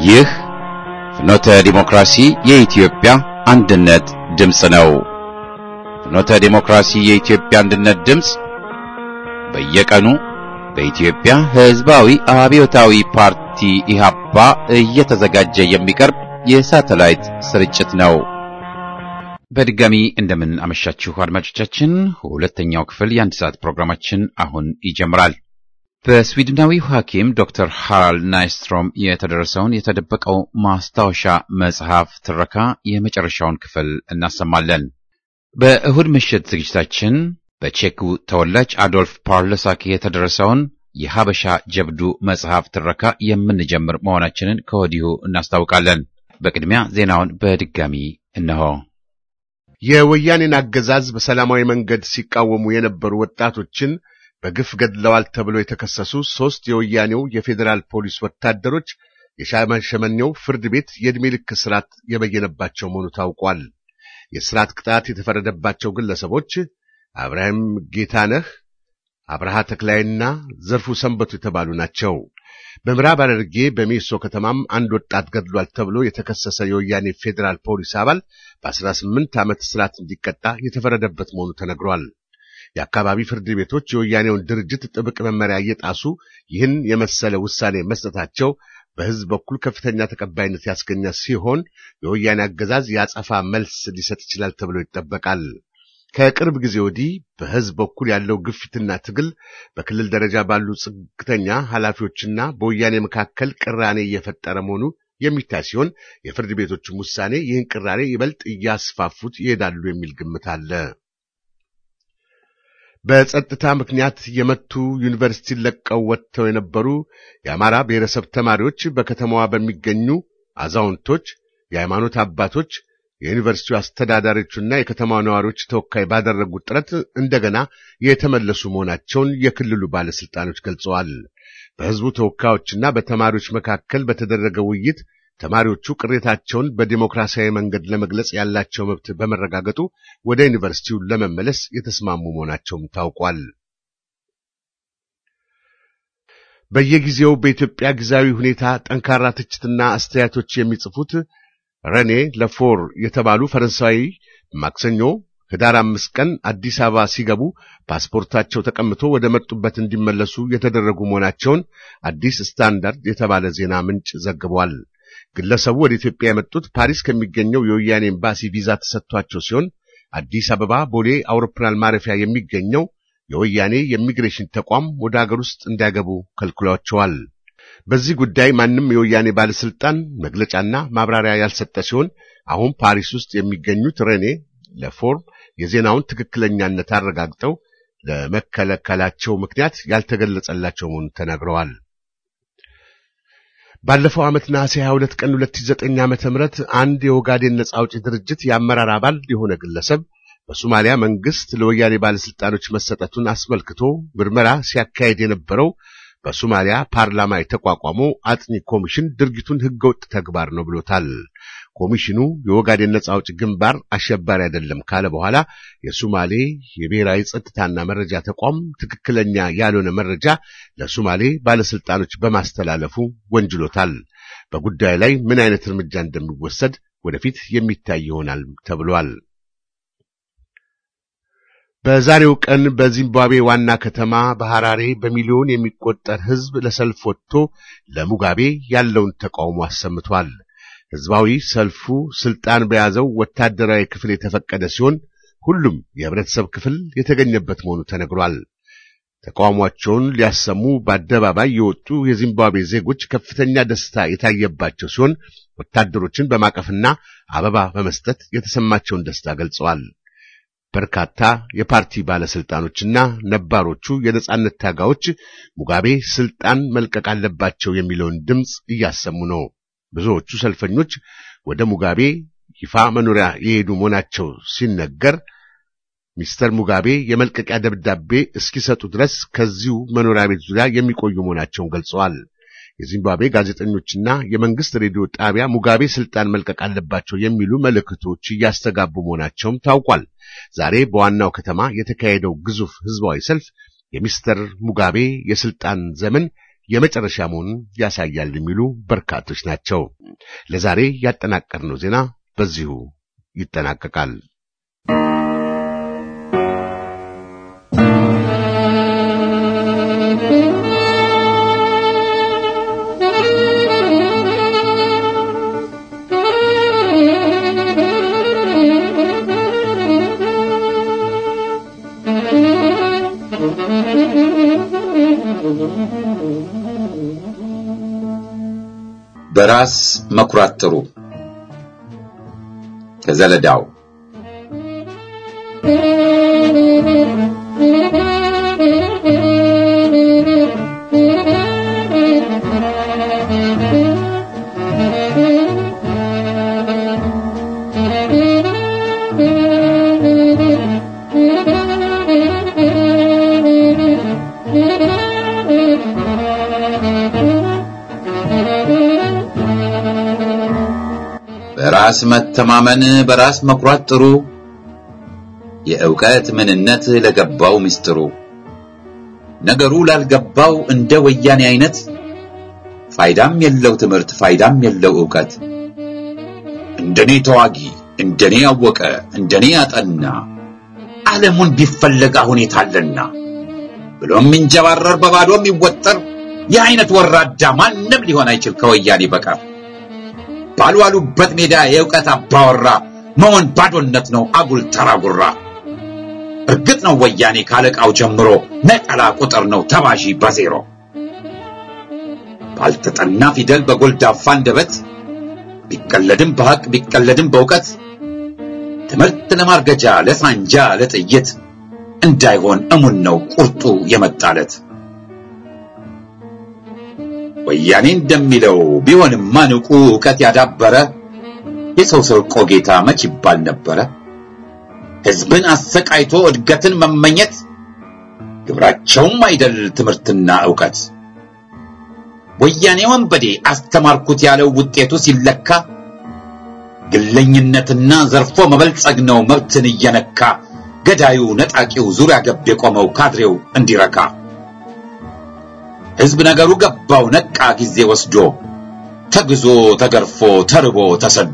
ይህ ፍኖተ ዲሞክራሲ የኢትዮጵያ አንድነት ድምጽ ነው። ፍኖተ ዲሞክራሲ የኢትዮጵያ አንድነት ድምጽ በየቀኑ በኢትዮጵያ ሕዝባዊ አብዮታዊ ፓርቲ ኢህአፓ እየተዘጋጀ የሚቀርብ የሳተላይት ስርጭት ነው። በድጋሚ እንደምን አመሻችሁ አድማጮቻችን። ሁለተኛው ክፍል የአንድ ሰዓት ፕሮግራማችን አሁን ይጀምራል። በስዊድናዊው ሐኪም ዶክተር ሃራልድ ናይስትሮም የተደረሰውን የተደበቀው ማስታወሻ መጽሐፍ ትረካ የመጨረሻውን ክፍል እናሰማለን። በእሁድ ምሽት ዝግጅታችን በቼኩ ተወላጅ አዶልፍ ፓርለሳክ የተደረሰውን የሀበሻ ጀብዱ መጽሐፍ ትረካ የምንጀምር መሆናችንን ከወዲሁ እናስታውቃለን። በቅድሚያ ዜናውን በድጋሚ እነሆ። የወያኔን አገዛዝ በሰላማዊ መንገድ ሲቃወሙ የነበሩ ወጣቶችን በግፍ ገድለዋል ተብሎ የተከሰሱ 3 የወያኔው የፌዴራል ፖሊስ ወታደሮች የሻሸመኔው ፍርድ ቤት የዕድሜ ልክ እስራት የበየነባቸው መሆኑ ታውቋል። የእስራት ቅጣት የተፈረደባቸው ግለሰቦች አብርሃም ጌታነህ፣ አብርሃ ተክላይና ዘርፉ ሰንበቱ የተባሉ ናቸው። በምዕራብ ሐረርጌ በሜሶ ከተማም አንድ ወጣት ገድሏል ተብሎ የተከሰሰ የወያኔ ፌዴራል ፖሊስ አባል በ18 ዓመት እስራት እንዲቀጣ የተፈረደበት መሆኑ ተነግሯል። የአካባቢ ፍርድ ቤቶች የወያኔውን ድርጅት ጥብቅ መመሪያ እየጣሱ ይህን የመሰለ ውሳኔ መስጠታቸው በሕዝብ በኩል ከፍተኛ ተቀባይነት ያስገኘ ሲሆን የወያኔ አገዛዝ ያጸፋ መልስ ሊሰጥ ይችላል ተብሎ ይጠበቃል። ከቅርብ ጊዜ ወዲህ በሕዝብ በኩል ያለው ግፊትና ትግል በክልል ደረጃ ባሉ ጽግተኛ ኃላፊዎችና በወያኔ መካከል ቅራኔ እየፈጠረ መሆኑ የሚታይ ሲሆን የፍርድ ቤቶችም ውሳኔ ይህን ቅራኔ ይበልጥ እያስፋፉት ይሄዳሉ የሚል ግምት አለ። በጸጥታ ምክንያት የመቱ ዩኒቨርሲቲ ለቀው ወጥተው የነበሩ የአማራ ብሔረሰብ ተማሪዎች በከተማዋ በሚገኙ አዛውንቶች፣ የሃይማኖት አባቶች፣ የዩኒቨርሲቲው አስተዳዳሪዎችና የከተማዋ ነዋሪዎች ተወካይ ባደረጉት ጥረት እንደገና የተመለሱ መሆናቸውን የክልሉ ባለስልጣኖች ገልጸዋል። በሕዝቡ ተወካዮችና በተማሪዎች መካከል በተደረገ ውይይት ተማሪዎቹ ቅሬታቸውን በዲሞክራሲያዊ መንገድ ለመግለጽ ያላቸው መብት በመረጋገጡ ወደ ዩኒቨርሲቲው ለመመለስ የተስማሙ መሆናቸውም ታውቋል። በየጊዜው በኢትዮጵያ ጊዜያዊ ሁኔታ ጠንካራ ትችትና አስተያየቶች የሚጽፉት ረኔ ለፎር የተባሉ ፈረንሳዊ ማክሰኞ ህዳር 5 ቀን አዲስ አበባ ሲገቡ ፓስፖርታቸው ተቀምቶ ወደ መጡበት እንዲመለሱ የተደረጉ መሆናቸውን አዲስ ስታንዳርድ የተባለ ዜና ምንጭ ዘግቧል። ግለሰቡ ወደ ኢትዮጵያ የመጡት ፓሪስ ከሚገኘው የወያኔ ኤምባሲ ቪዛ ተሰጥቷቸው ሲሆን አዲስ አበባ ቦሌ አውሮፕላን ማረፊያ የሚገኘው የወያኔ የኢሚግሬሽን ተቋም ወደ አገር ውስጥ እንዳይገቡ ከልክሏቸዋል። በዚህ ጉዳይ ማንም የወያኔ ባለስልጣን መግለጫና ማብራሪያ ያልሰጠ ሲሆን አሁን ፓሪስ ውስጥ የሚገኙት ረኔ ለፎርም የዜናውን ትክክለኛነት አረጋግጠው ለመከለከላቸው ምክንያት ያልተገለጸላቸው መሆኑን ተናግረዋል። ባለፈው ዓመት ነሐሴ 22 ቀን 2009 ዓ.ም አንድ የኦጋዴን ነጻ አውጪ ድርጅት የአመራር አባል የሆነ ግለሰብ በሶማሊያ መንግስት ለወያኔ ባለስልጣኖች መሰጠቱን አስመልክቶ ምርመራ ሲያካሄድ የነበረው በሶማሊያ ፓርላማ የተቋቋመው አጥኚ ኮሚሽን ድርጊቱን ህገወጥ ተግባር ነው ብሎታል። ኮሚሽኑ የኦጋዴን ነጻ አውጪ ግንባር አሸባሪ አይደለም ካለ በኋላ የሶማሌ የብሔራዊ ጸጥታና መረጃ ተቋም ትክክለኛ ያልሆነ መረጃ ለሶማሌ ባለስልጣኖች በማስተላለፉ ወንጅሎታል። በጉዳዩ ላይ ምን አይነት እርምጃ እንደሚወሰድ ወደፊት የሚታይ ይሆናል ተብሏል። በዛሬው ቀን በዚምባብዌ ዋና ከተማ በሐራሬ በሚሊዮን የሚቆጠር ህዝብ ለሰልፍ ወጥቶ ለሙጋቤ ያለውን ተቃውሞ አሰምቷል። ህዝባዊ ሰልፉ ስልጣን በያዘው ወታደራዊ ክፍል የተፈቀደ ሲሆን ሁሉም የህብረተሰብ ክፍል የተገኘበት መሆኑ ተነግሯል። ተቃውሟቸውን ሊያሰሙ በአደባባይ የወጡ የዚምባብዌ ዜጎች ከፍተኛ ደስታ የታየባቸው ሲሆን ወታደሮችን በማቀፍና አበባ በመስጠት የተሰማቸውን ደስታ ገልጸዋል። በርካታ የፓርቲ ባለስልጣኖችና ነባሮቹ የነጻነት ታጋዮች ሙጋቤ ስልጣን መልቀቅ አለባቸው የሚለውን ድምጽ እያሰሙ ነው። ብዙዎቹ ሰልፈኞች ወደ ሙጋቤ ይፋ መኖሪያ የሄዱ መሆናቸው ሲነገር ሚስተር ሙጋቤ የመልቀቂያ ደብዳቤ እስኪሰጡ ድረስ ከዚሁ መኖሪያ ቤት ዙሪያ የሚቆዩ መሆናቸውን ገልጸዋል። የዚምባብዌ ጋዜጠኞችና የመንግስት ሬዲዮ ጣቢያ ሙጋቤ ስልጣን መልቀቅ አለባቸው የሚሉ መልእክቶች እያስተጋቡ መሆናቸውም ታውቋል። ዛሬ በዋናው ከተማ የተካሄደው ግዙፍ ህዝባዊ ሰልፍ የሚስተር ሙጋቤ የስልጣን ዘመን የመጨረሻ መሆኑን ያሳያል የሚሉ በርካቶች ናቸው። ለዛሬ ያጠናቀርነው ዜና በዚሁ ይጠናቀቃል። በራስ መኩራት ጥሩ ከዘለዳው በራስ መተማመን በራስ መኩራት ጥሩ የእውቀት ምንነት ለገባው ምስጥሩ ነገሩ ላልገባው እንደ ወያኔ አይነት ፋይዳም የለው ትምህርት ፋይዳም የለው ዕውቀት እንደኔ ተዋጊ እንደኔ ያወቀ እንደኔ ያጠና ዓለሙን ቢፈለግ አሁን የታለና ብሎም እንጀባረር በባዶም ይወጠር የአይነት ወራዳ ማንም ሊሆን አይችል ከወያኔ በቀር ባልዋሉበት ሜዳ የዕውቀት አባወራ መሆን ባዶነት ነው አጉል ተራጉራ እርግጥ ነው ወያኔ ካለቃው ጀምሮ ነጠላ ቁጥር ነው ተባዢ በዜሮ ባልተጠና ፊደል በጎልዳፋ አንደበት ቢቀለድም በሐቅ ቢቀለድም በዕውቀት ትምህርት ለማርገጃ ለሳንጃ ለጥይት እንዳይሆን እሙን ነው ቁርጡ የመጣለት ወያኔ እንደሚለው ቢሆንም ማንቁ ዕውቀት ያዳበረ የሰው ሰርቆ ጌታ መች ይባል ነበር ሕዝብን አሰቃይቶ እድገትን መመኘት ግብራቸውም አይደል ትምህርትና ዕውቀት ወያኔ ወንበዴ አስተማርኩት ያለው ውጤቱ ሲለካ ግለኝነትና ዘርፎ መበልጸግ ነው መብትን እየነካ ገዳዩ ነጣቂው ዙሪያ ገብ የቆመው ካድሬው እንዲረካ ሕዝብ ነገሩ ገባው ነቃ ጊዜ ወስዶ ተግዞ ተገርፎ ተርቦ ተሰዶ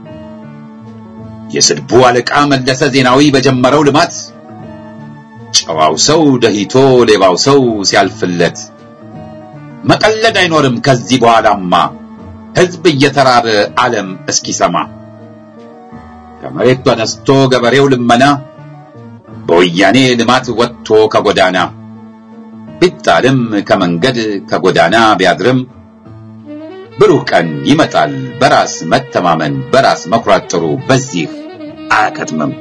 የስድቡ አለቃ መለሰ ዜናዊ በጀመረው ልማት ጨዋው ሰው ደሂቶ ሌባው ሰው ሲያልፍለት መቀለድ አይኖርም ከዚህ በኋላማ ሕዝብ እየተራበ ዓለም እስኪሰማ ከመሬት ተነስቶ ገበሬው ልመና በወያኔ ልማት ወጥቶ ከጎዳና ቢጣልም ከመንገድ ከጎዳና ቢያድርም ብሩህ ቀን ይመጣል በራስ መተማመን በራስ መኩራት ጥሩ በዚህ አያከትምም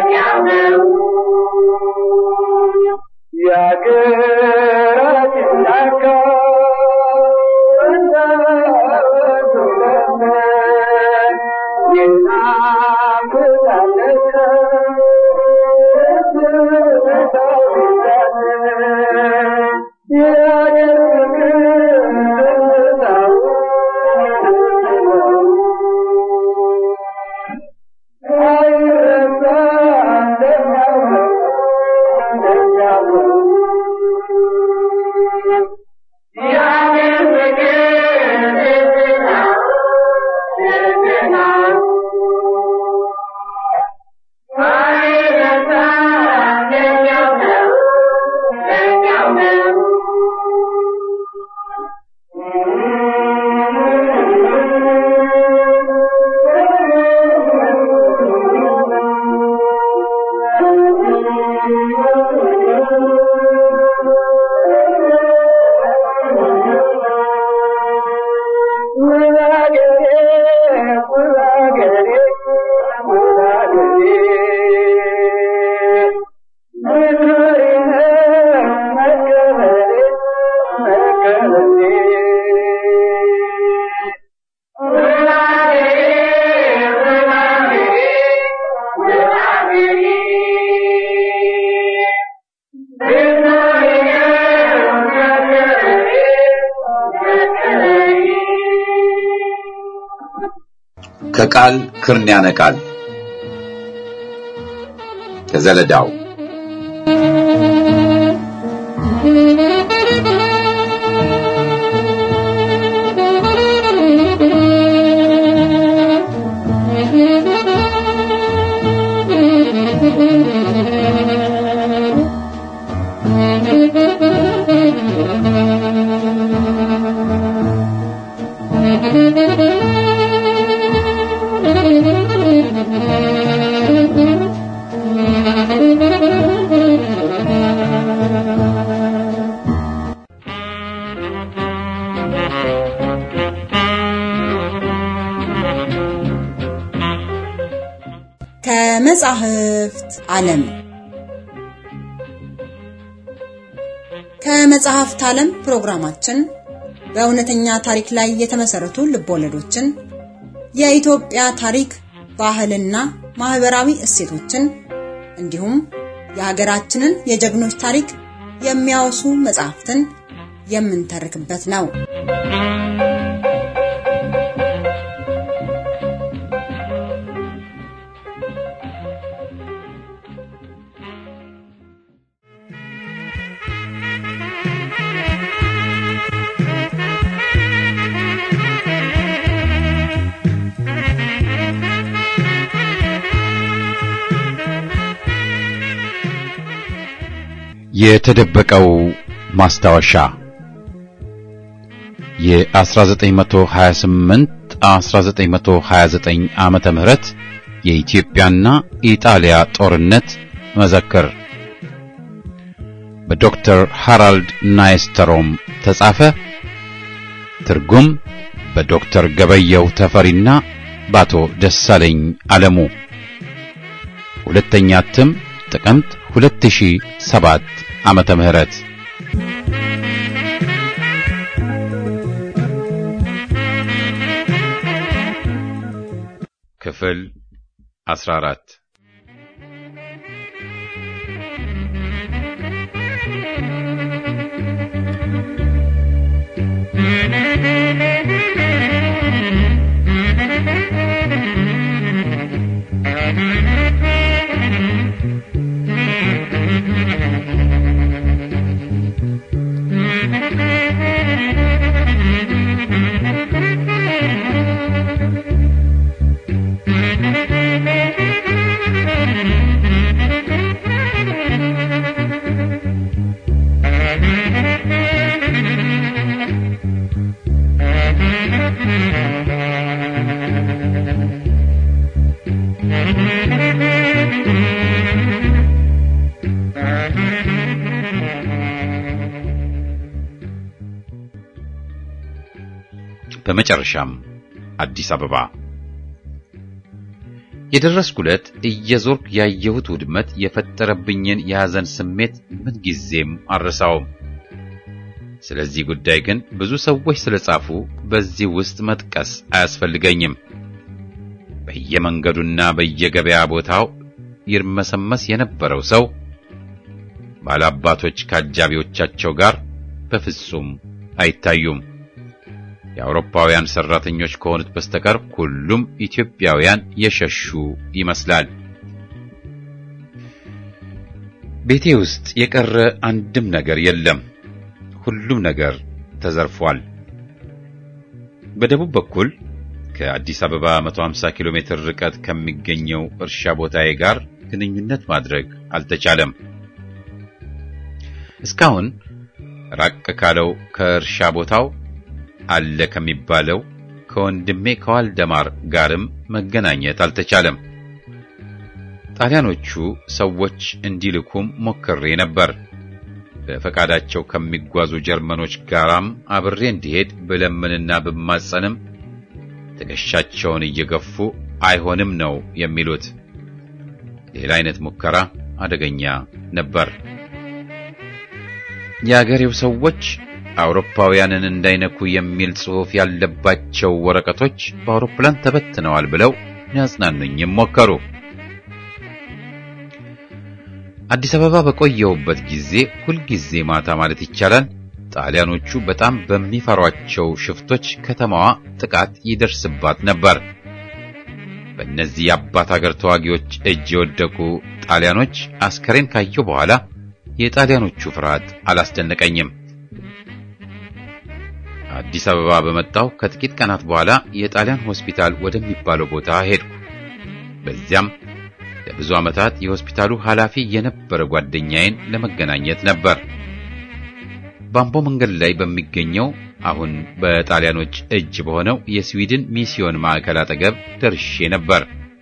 ከቃል ክርን ያነቃል ከዘለዳው ከመጻሕፍት ዓለም ከመጻሕፍት ዓለም ፕሮግራማችን በእውነተኛ ታሪክ ላይ የተመሰረቱ ልቦለዶችን የኢትዮጵያ ታሪክ ባህልና ማህበራዊ እሴቶችን እንዲሁም የሀገራችንን የጀግኖች ታሪክ የሚያወሱ መጻሕፍትን የምንተርክበት ነው። የተደበቀው ማስታወሻ የ1928-1929 ዓመተ ምህረት የኢትዮጵያና ኢጣሊያ ጦርነት መዘክር በዶክተር ሃራልድ ናይስተሮም ተጻፈ። ትርጉም በዶክተር ገበየው ተፈሪና በአቶ ደሳለኝ ዓለሙ። ሁለተኛ እትም ጥቅምት 2007 ዓመተ ምህረት። ክፍል 14 በመጨረሻም አዲስ አበባ የደረስኩለት እየዞርኩ ያየሁት ውድመት የፈጠረብኝን የሐዘን ስሜት ምን ጊዜም አልረሳውም። ስለዚህ ጉዳይ ግን ብዙ ሰዎች ስለጻፉ በዚህ ውስጥ መጥቀስ አያስፈልገኝም። በየመንገዱና በየገበያ ቦታው ይርመሰመስ የነበረው ሰው ባላባቶች ከአጃቢዎቻቸው ጋር በፍጹም አይታዩም። የአውሮፓውያን ሰራተኞች ከሆኑት በስተቀር ሁሉም ኢትዮጵያውያን የሸሹ ይመስላል። ቤቴ ውስጥ የቀረ አንድም ነገር የለም። ሁሉም ነገር ተዘርፏል። በደቡብ በኩል ከአዲስ አበባ 150 ኪሎ ሜትር ርቀት ከሚገኘው እርሻ ቦታዬ ጋር ግንኙነት ማድረግ አልተቻለም። እስካሁን ራቅ ካለው ከእርሻ ቦታው አለ ከሚባለው ከወንድሜ ከዋልደማር ጋርም መገናኘት አልተቻለም። ጣሊያኖቹ ሰዎች እንዲልኩም ሞክሬ ነበር። በፈቃዳቸው ከሚጓዙ ጀርመኖች ጋራም አብሬ እንዲሄድ ብለምንና ብማጸንም ትከሻቸውን እየገፉ አይሆንም ነው የሚሉት። ሌላ አይነት ሙከራ አደገኛ ነበር። የአገሬው ሰዎች አውሮፓውያንን እንዳይነኩ የሚል ጽሑፍ ያለባቸው ወረቀቶች በአውሮፕላን ተበትነዋል ብለው ያጽናኑኝም ሞከሩ። አዲስ አበባ በቆየሁበት ጊዜ ሁልጊዜ ማታ ማለት ይቻላል ጣሊያኖቹ በጣም በሚፈሯቸው ሽፍቶች ከተማዋ ጥቃት ይደርስባት ነበር። በእነዚህ የአባት አገር ተዋጊዎች እጅ የወደቁ ጣሊያኖች አስከሬን ካየሁ በኋላ የጣሊያኖቹ ፍርሃት አላስደነቀኝም። አዲስ አበባ በመጣሁ ከጥቂት ቀናት በኋላ የጣሊያን ሆስፒታል ወደሚባለው ቦታ ሄድኩ። በዚያም ለብዙ ዓመታት የሆስፒታሉ ኃላፊ የነበረ ጓደኛዬን ለመገናኘት ነበር። ባምቦ መንገድ ላይ በሚገኘው አሁን በጣሊያኖች እጅ በሆነው የስዊድን ሚስዮን ማዕከል አጠገብ ደርሼ ነበር።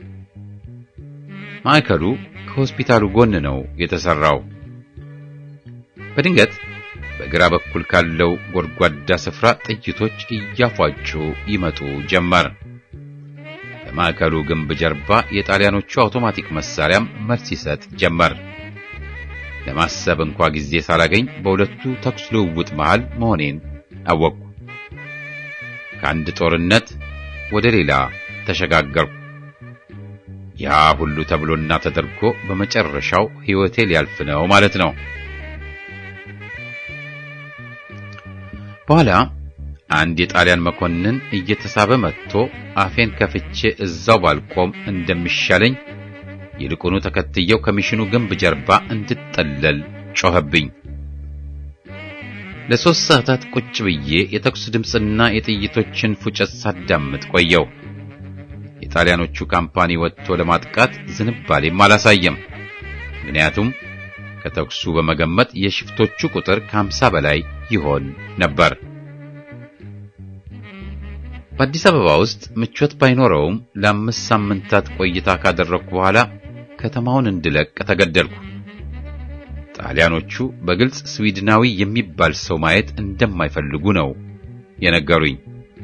ማዕከሉ ከሆስፒታሉ ጎን ነው የተሰራው። በድንገት በግራ በኩል ካለው ጎድጓዳ ስፍራ ጥይቶች እያፏጩ ይመጡ ጀመር። በማዕከሉ ግንብ ጀርባ የጣሊያኖቹ አውቶማቲክ መሳሪያም መልስ ይሰጥ ጀመር። ለማሰብ እንኳን ጊዜ ሳላገኝ በሁለቱ ተኩስ ልውውጥ መሃል መሆኔን አወቅኩ። ከአንድ ጦርነት ወደ ሌላ ተሸጋገርኩ። ያ ሁሉ ተብሎና ተደርጎ በመጨረሻው ሕይወቴ ሊያልፍ ነው ማለት ነው። በኋላ አንድ የጣሊያን መኮንን እየተሳበ መጥቶ አፌን ከፍቼ እዛው ባልቆም እንደሚሻለኝ ይልቁኑ ተከትየው ከሚሽኑ ግንብ ጀርባ እንድጠለል ጮኸብኝ። ለ3 ሰዓታት ቁጭ ብዬ የተኩስ ድምጽና የጥይቶችን ፉጨት ሳዳምጥ ቆየው። የጣሊያኖቹ ካምፓኒ ወጥቶ ለማጥቃት ዝንባሌም አላሳየም። ምክንያቱም ከተኩሱ በመገመት የሽፍቶቹ ቁጥር ከ50 በላይ ይሆን ነበር። በአዲስ አበባ ውስጥ ምቾት ባይኖረውም ለ5 ሳምንታት ቆይታ ካደረኩ በኋላ ከተማውን እንድለቅ ተገደልኩ። ጣሊያኖቹ በግልጽ ስዊድናዊ የሚባል ሰው ማየት እንደማይፈልጉ ነው የነገሩኝ።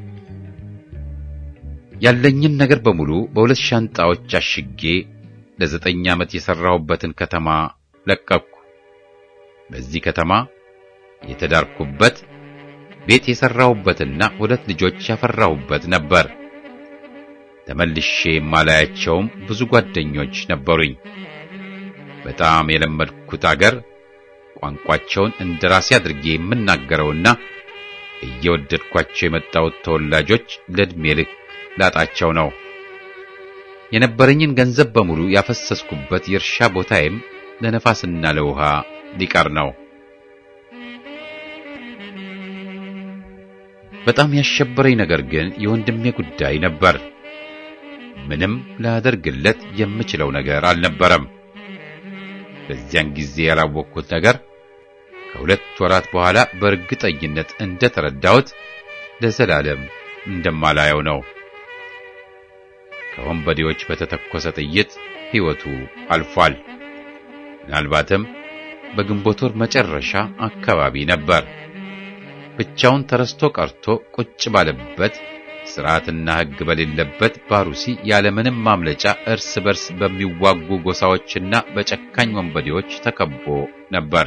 ያለኝን ነገር በሙሉ በሁለት ሻንጣዎች አሽጌ ለ9 ዓመት የሰራሁበትን ከተማ ለቀቅኩ። በዚህ ከተማ የተዳርኩበት ቤት የሰራሁበትና 2 ልጆች ያፈራሁበት ነበር። ተመልሼ ማላያቸውም ብዙ ጓደኞች ነበሩኝ። በጣም የለመድኩት አገር ቋንቋቸውን እንደራሴ አድርጌ የምናገረውና እየወደድኳቸው የመጣሁት ተወላጆች ለዕድሜ ልክ ላጣቸው ነው። የነበረኝን ገንዘብ በሙሉ ያፈሰስኩበት የእርሻ ቦታዬም ለነፋስና ለውሃ ሊቀር ነው። በጣም ያሸበረኝ ነገር ግን የወንድሜ ጉዳይ ነበር። ምንም ላደርግለት የምችለው ነገር አልነበረም። በዚያን ጊዜ ያላወቅኩት ነገር ከ2 ወራት በኋላ በእርግጠኝነት እንደተረዳሁት ለዘላለም እንደማላየው ነው። ከወንበዴዎች በተተኮሰ ጥይት ሕይወቱ አልፏል። ምናልባትም በግንቦት ወር መጨረሻ አካባቢ ነበር። ብቻውን ተረስቶ ቀርቶ ቁጭ ባለበት ስርዓትና ሕግ በሌለበት ባሩሲ ያለምንም ማምለጫ እርስ በርስ በሚዋጉ ጎሳዎችና በጨካኝ ወንበዴዎች ተከቦ ነበር።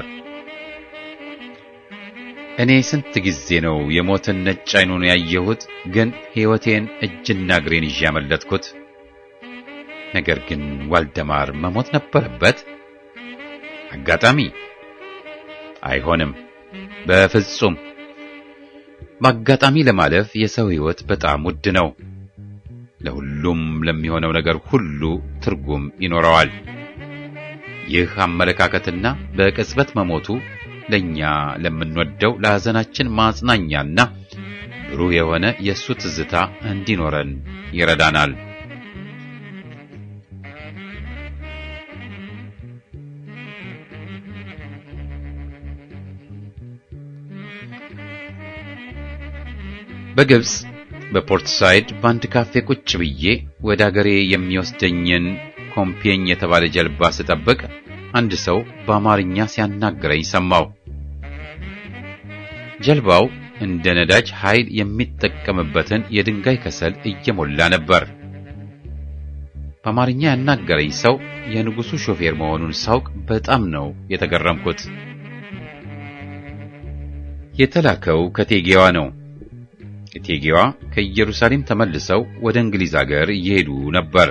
እኔ ስንት ጊዜ ነው የሞትን ነጭ ዓይኑን ያየሁት፣ ግን ሕይወቴን እጅና እግሬን ይዤ ያመለጥኩት። ነገር ግን ዋልደማር መሞት ነበረበት? አጋጣሚ አይሆንም፣ በፍጹም። በአጋጣሚ ለማለፍ የሰው ሕይወት በጣም ውድ ነው። ለሁሉም ለሚሆነው ነገር ሁሉ ትርጉም ይኖረዋል። ይህ አመለካከትና በቅጽበት መሞቱ ለኛ ለምንወደው ለሐዘናችን ማጽናኛና ብሩህ የሆነ የሱ ትዝታ እንዲኖረን ይረዳናል። በግብጽ በፖርት ሳይድ በአንድ ካፌ ቁጭ ብዬ ወደ አገሬ የሚወስደኝን ኮምፒየኝ የተባለ ጀልባ ስጠብቅ አንድ ሰው በአማርኛ ሲያናግረኝ ሰማው። ጀልባው እንደ ነዳጅ ኃይል የሚጠቀምበትን የድንጋይ ከሰል እየሞላ ነበር። በአማርኛ ያናገረኝ ሰው የንጉሱ ሾፌር መሆኑን ሳውቅ በጣም ነው የተገረምኩት። የተላከው ከቴጌዋ ነው። እቴጌዋ ከኢየሩሳሌም ተመልሰው ወደ እንግሊዝ አገር እየሄዱ ነበር።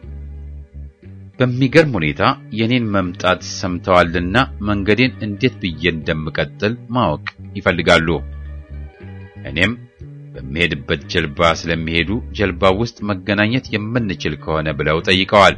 በሚገርም ሁኔታ የኔን መምጣት ሰምተዋልና መንገዴን እንዴት ብዬ እንደምቀጥል ማወቅ ይፈልጋሉ። እኔም በሚሄድበት ጀልባ ስለሚሄዱ ጀልባው ውስጥ መገናኘት የምንችል ከሆነ ብለው ጠይቀዋል።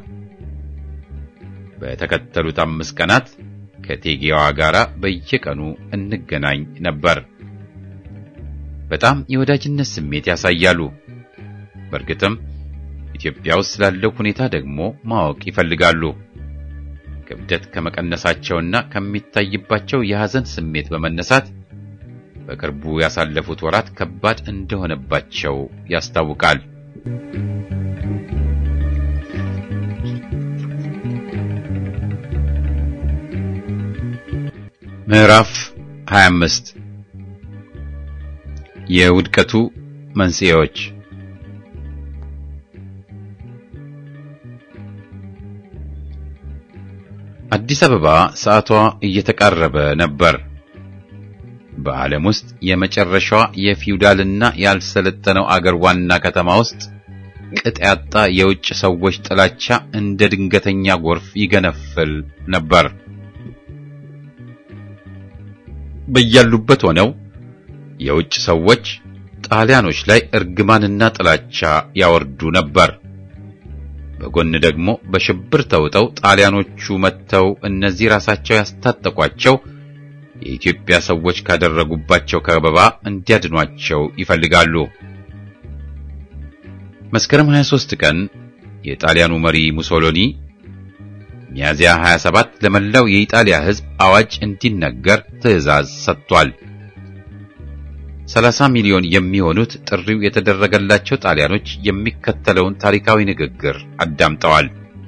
በተከተሉት 5 ቀናት ከቴጌዋ ጋር በየቀኑ እንገናኝ ነበር። በጣም የወዳጅነት ስሜት ያሳያሉ። በእርግጥም ኢትዮጵያ ውስጥ ስላለው ሁኔታ ደግሞ ማወቅ ይፈልጋሉ። ክብደት ከመቀነሳቸውና ከሚታይባቸው የሐዘን ስሜት በመነሳት በቅርቡ ያሳለፉት ወራት ከባድ እንደሆነባቸው ያስታውቃል። ምዕራፍ 25 የውድቀቱ መንስኤዎች። አዲስ አበባ ሰዓቷ እየተቃረበ ነበር። በዓለም ውስጥ የመጨረሻዋ የፊውዳልና ያልሰለጠነው አገር ዋና ከተማ ውስጥ ቅጥ ያጣ የውጭ ሰዎች ጥላቻ እንደ ድንገተኛ ጎርፍ ይገነፍል ነበር። በያሉበት ሆነው የውጭ ሰዎች ጣሊያኖች ላይ እርግማንና ጥላቻ ያወርዱ ነበር። በጎን ደግሞ በሽብር ተውጠው ጣሊያኖቹ መጥተው እነዚህ ራሳቸው ያስታጠቋቸው የኢትዮጵያ ሰዎች ካደረጉባቸው ከበባ እንዲያድኗቸው ይፈልጋሉ። መስከረም 23 ቀን የጣሊያኑ መሪ ሙሶሎኒ ሚያዝያ 27 ለመላው የኢጣሊያ ሕዝብ አዋጅ እንዲነገር ትዕዛዝ ሰጥቷል። 30 ሚሊዮን የሚሆኑት ጥሪው የተደረገላቸው ጣሊያኖች የሚከተለውን ታሪካዊ ንግግር አዳምጠዋል።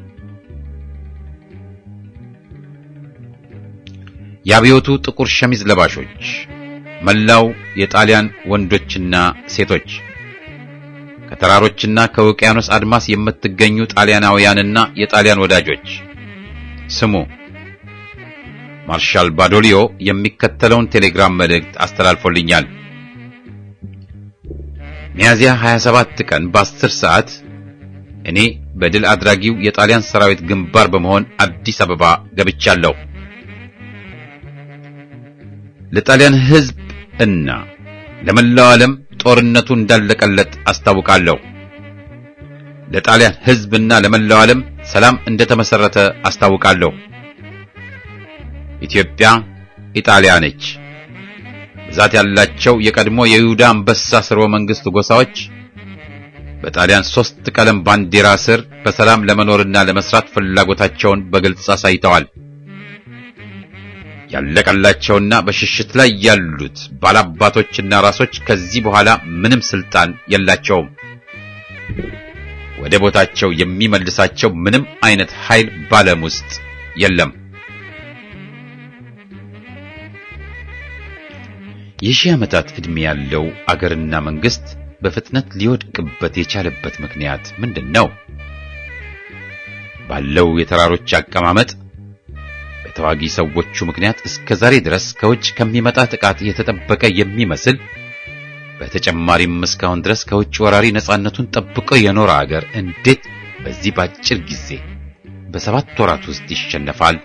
የአብዮቱ ጥቁር ሸሚዝ ለባሾች፣ መላው የጣሊያን ወንዶችና ሴቶች፣ ከተራሮችና ከውቅያኖስ አድማስ የምትገኙ ጣሊያናውያንና የጣሊያን ወዳጆች ስሙ። ማርሻል ባዶሊዮ የሚከተለውን ቴሌግራም መልእክት አስተላልፎልኛል። ሚያዝያ 27 ቀን በ10 ሰዓት እኔ በድል አድራጊው የጣሊያን ሰራዊት ግንባር በመሆን አዲስ አበባ ገብቻለሁ። ለጣሊያን ሕዝብ እና ለመላው ዓለም ጦርነቱ እንዳለቀለት አስታውቃለሁ። ለጣሊያን ሕዝብና ለመላው ዓለም ሰላም እንደተመሰረተ አስታውቃለሁ። ኢትዮጵያ ኢጣሊያ ነች። ብዛት ያላቸው የቀድሞ የይሁዳ አንበሳ ስርወ መንግስት ጎሳዎች በጣሊያን 3 ቀለም ባንዲራ ስር በሰላም ለመኖርና ለመስራት ፍላጎታቸውን በግልጽ አሳይተዋል። ያለቀላቸውና በሽሽት ላይ ያሉት ባላባቶችና ራሶች ከዚህ በኋላ ምንም ስልጣን የላቸውም። ወደ ቦታቸው የሚመልሳቸው ምንም አይነት ኃይል ባለም ውስጥ የለም። የሺህ ዓመታት ዕድሜ ያለው አገርና መንግስት በፍጥነት ሊወድቅበት የቻለበት ምክንያት ምንድነው? ባለው የተራሮች አቀማመጥ በተዋጊ ሰዎቹ ምክንያት እስከ ዛሬ ድረስ ከውጭ ከሚመጣ ጥቃት የተጠበቀ የሚመስል በተጨማሪም እስካሁን ድረስ ከውጭ ወራሪ ነፃነቱን ጠብቆ የኖረ አገር እንዴት በዚህ ባጭር ጊዜ በ7 ወራት ውስጥ ይሸነፋል?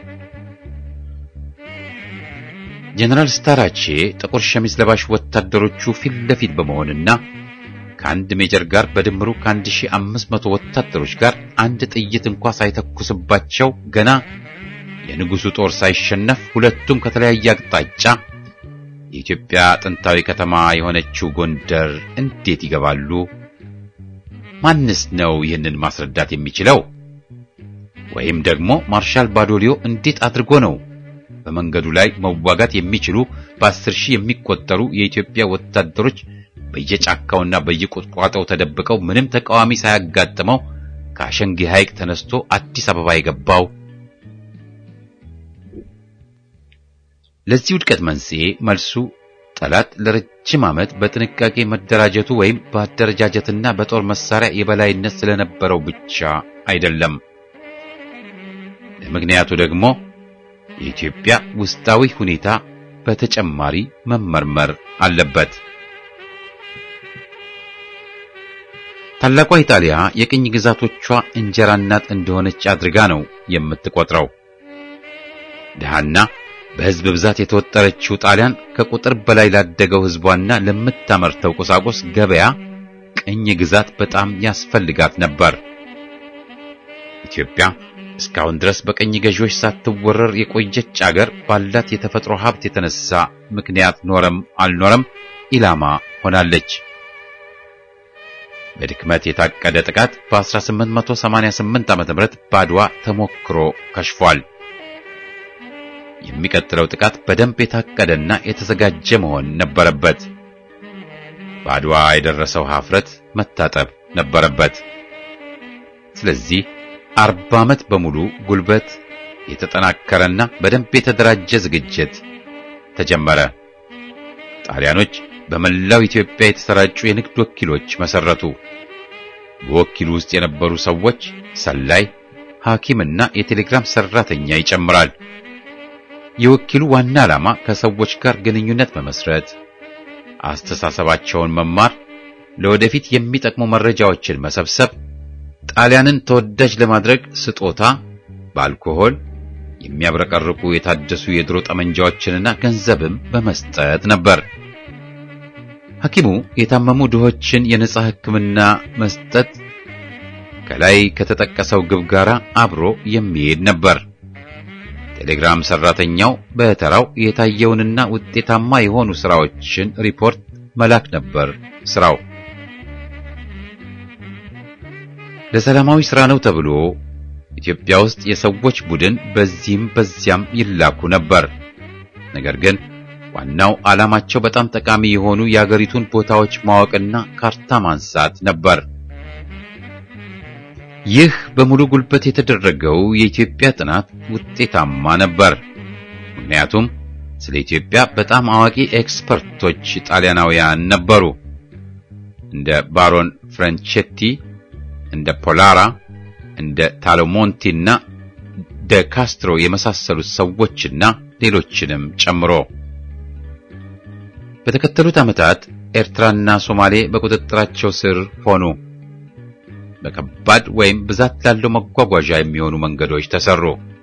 ጀነራል ስታራቼ ጥቁር ሸሚዝ ለባሽ ወታደሮቹ ፊት ለፊት በመሆንና ከአንድ ሜጀር ጋር በድምሩ ከ1500 ወታደሮች ጋር አንድ ጥይት እንኳን ሳይተኩስባቸው ገና የንጉሱ ጦር ሳይሸነፍ ሁለቱም ከተለያየ አቅጣጫ የኢትዮጵያ ጥንታዊ ከተማ የሆነችው ጎንደር እንዴት ይገባሉ? ማንስ ነው ይህንን ማስረዳት የሚችለው? ወይም ደግሞ ማርሻል ባዶሊዮ እንዴት አድርጎ ነው በመንገዱ ላይ መዋጋት የሚችሉ በ10 ሺህ የሚቆጠሩ የኢትዮጵያ ወታደሮች በየጫካውና በየቁጥቋጦው ተደብቀው ምንም ተቃዋሚ ሳያጋጥመው ከአሸንጊ ሐይቅ ተነስቶ አዲስ አበባ የገባው? ለዚህ ውድቀት መንስኤ መልሱ ጠላት ለረጅም ዓመት በጥንቃቄ መደራጀቱ ወይም በአደረጃጀትና በጦር መሳሪያ የበላይነት ስለነበረው ብቻ አይደለም። ለምክንያቱ ደግሞ የኢትዮጵያ ውስጣዊ ሁኔታ በተጨማሪ መመርመር አለበት። ታላቋ ኢጣሊያ የቅኝ ግዛቶቿ እንጀራ እናት እንደሆነች አድርጋ ነው የምትቆጥረው። ደሃና በሕዝብ ብዛት የተወጠረችው ጣሊያን ከቁጥር በላይ ላደገው ሕዝቧና ለምታመርተው ቁሳቁስ ገበያ ቅኝ ግዛት በጣም ያስፈልጋት ነበር። ኢትዮጵያ እስካሁን ድረስ በቅኝ ገዢዎች ሳትወረር የቆየች አገር ባላት የተፈጥሮ ሀብት የተነሳ ምክንያት ኖረም አልኖረም ኢላማ ሆናለች። በድክመት የታቀደ ጥቃት በ1888 ዓ.ም ባድዋ ተሞክሮ ከሽፏል። የሚቀጥለው ጥቃት በደንብ የታቀደና የተዘጋጀ መሆን ነበረበት። ባድዋ የደረሰው ኀፍረት መታጠብ ነበረበት። ስለዚህ 40 ዓመት በሙሉ ጉልበት የተጠናከረና በደንብ የተደራጀ ዝግጅት ተጀመረ። ጣሊያኖች በመላው ኢትዮጵያ የተሰራጩ የንግድ ወኪሎች መሰረቱ። በወኪሉ ውስጥ የነበሩ ሰዎች ሰላይ፣ ሐኪምና የቴሌግራም ሰራተኛ ይጨምራል። የወኪሉ ዋና ዓላማ ከሰዎች ጋር ግንኙነት መመስረት፣ አስተሳሰባቸውን መማር፣ ለወደፊት የሚጠቅሙ መረጃዎችን መሰብሰብ፣ ጣሊያንን ተወዳጅ ለማድረግ ስጦታ፣ በአልኮሆል የሚያብረቀርቁ የታደሱ የድሮ ጠመንጃዎችንና ገንዘብም በመስጠት ነበር። ሐኪሙ የታመሙ ድሆችን የነጻ ሕክምና መስጠት ከላይ ከተጠቀሰው ግብ ጋር አብሮ የሚሄድ ነበር። ቴሌግራም ሰራተኛው በተራው የታየውንና ውጤታማ የሆኑ ስራዎችን ሪፖርት መላክ ነበር ስራው። ለሰላማዊ ስራ ነው ተብሎ ኢትዮጵያ ውስጥ የሰዎች ቡድን በዚህም በዚያም ይላኩ ነበር። ነገር ግን ዋናው ዓላማቸው በጣም ጠቃሚ የሆኑ የአገሪቱን ቦታዎች ማወቅና ካርታ ማንሳት ነበር። ይህ በሙሉ ጉልበት የተደረገው የኢትዮጵያ ጥናት ውጤታማ ነበር። ምክንያቱም ስለ ኢትዮጵያ በጣም አዋቂ ኤክስፐርቶች ጣሊያናውያን ነበሩ። እንደ ባሮን ፍራንቼቲ፣ እንደ ፖላራ፣ እንደ ታሎሞንቲና ደ ካስትሮ የመሳሰሉት ሰዎችና ሌሎችንም ጨምሮ በተከተሉት ዓመታት ኤርትራና ሶማሌ በቁጥጥራቸው ስር ሆኑ። በከባድ ወይም ብዛት ላለው መጓጓዣ የሚሆኑ መንገዶች ተሰሩ።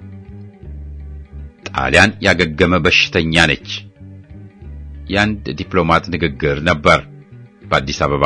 ጣሊያን ያገገመ በሽተኛ ነች። የአንድ ዲፕሎማት ንግግር ነበር በአዲስ አበባ።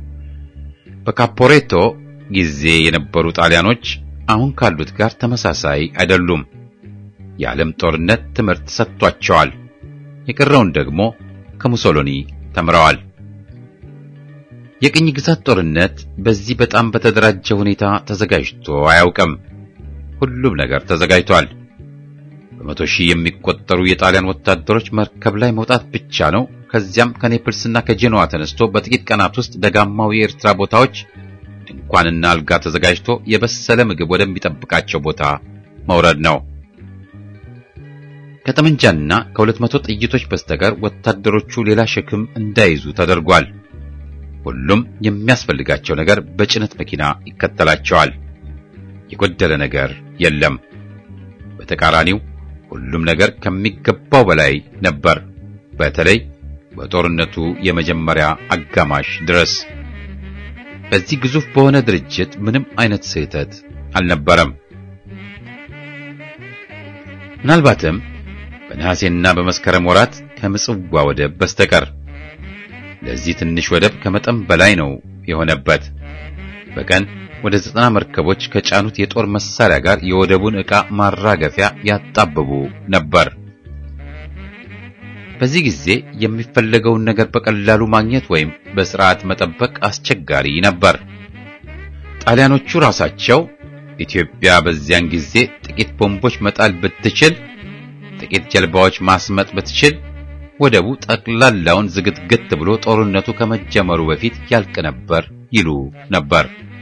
በካፖሬቶ ጊዜ የነበሩ ጣሊያኖች አሁን ካሉት ጋር ተመሳሳይ አይደሉም። የዓለም ጦርነት ትምህርት ሰጥቷቸዋል። የቀረውን ደግሞ ከሙሶሎኒ ተምረዋል። የቅኝ ግዛት ጦርነት በዚህ በጣም በተደራጀ ሁኔታ ተዘጋጅቶ አያውቅም። ሁሉም ነገር ተዘጋጅቷል። በመቶ ሺህ የሚቆጠሩ የጣሊያን ወታደሮች መርከብ ላይ መውጣት ብቻ ነው። ከዚያም ከኔፕልስና ከጄኖዋ ተነስቶ በጥቂት ቀናት ውስጥ ደጋማው የኤርትራ ቦታዎች ድንኳንና አልጋ ተዘጋጅቶ የበሰለ ምግብ ወደሚጠብቃቸው ቦታ መውረድ ነው። ከጠመንጃና ከ200 ጥይቶች በስተቀር ወታደሮቹ ሌላ ሸክም እንዳይዙ ተደርጓል። ሁሉም የሚያስፈልጋቸው ነገር በጭነት መኪና ይከተላቸዋል። የጎደለ ነገር የለም። በተቃራኒው ሁሉም ነገር ከሚገባው በላይ ነበር። በተለይ በጦርነቱ የመጀመሪያ አጋማሽ ድረስ በዚህ ግዙፍ በሆነ ድርጅት ምንም አይነት ስህተት አልነበረም። ምናልባትም በነሐሴና በመስከረም ወራት ከምጽዋ ወደብ በስተቀር ለዚህ ትንሽ ወደብ ከመጠን በላይ ነው የሆነበት። በቀን ወደ 90 መርከቦች ከጫኑት የጦር መሳሪያ ጋር የወደቡን ዕቃ ማራገፊያ ያጣብቡ ነበር። በዚህ ጊዜ የሚፈለገውን ነገር በቀላሉ ማግኘት ወይም በስርዓት መጠበቅ አስቸጋሪ ነበር። ጣሊያኖቹ ራሳቸው ኢትዮጵያ በዚያን ጊዜ ጥቂት ቦምቦች መጣል ብትችል፣ ጥቂት ጀልባዎች ማስመጥ ብትችል፣ ወደቡ ጠቅላላውን ዝግትግት ብሎ ጦርነቱ ከመጀመሩ በፊት ያልቅ ነበር ይሉ ነበር።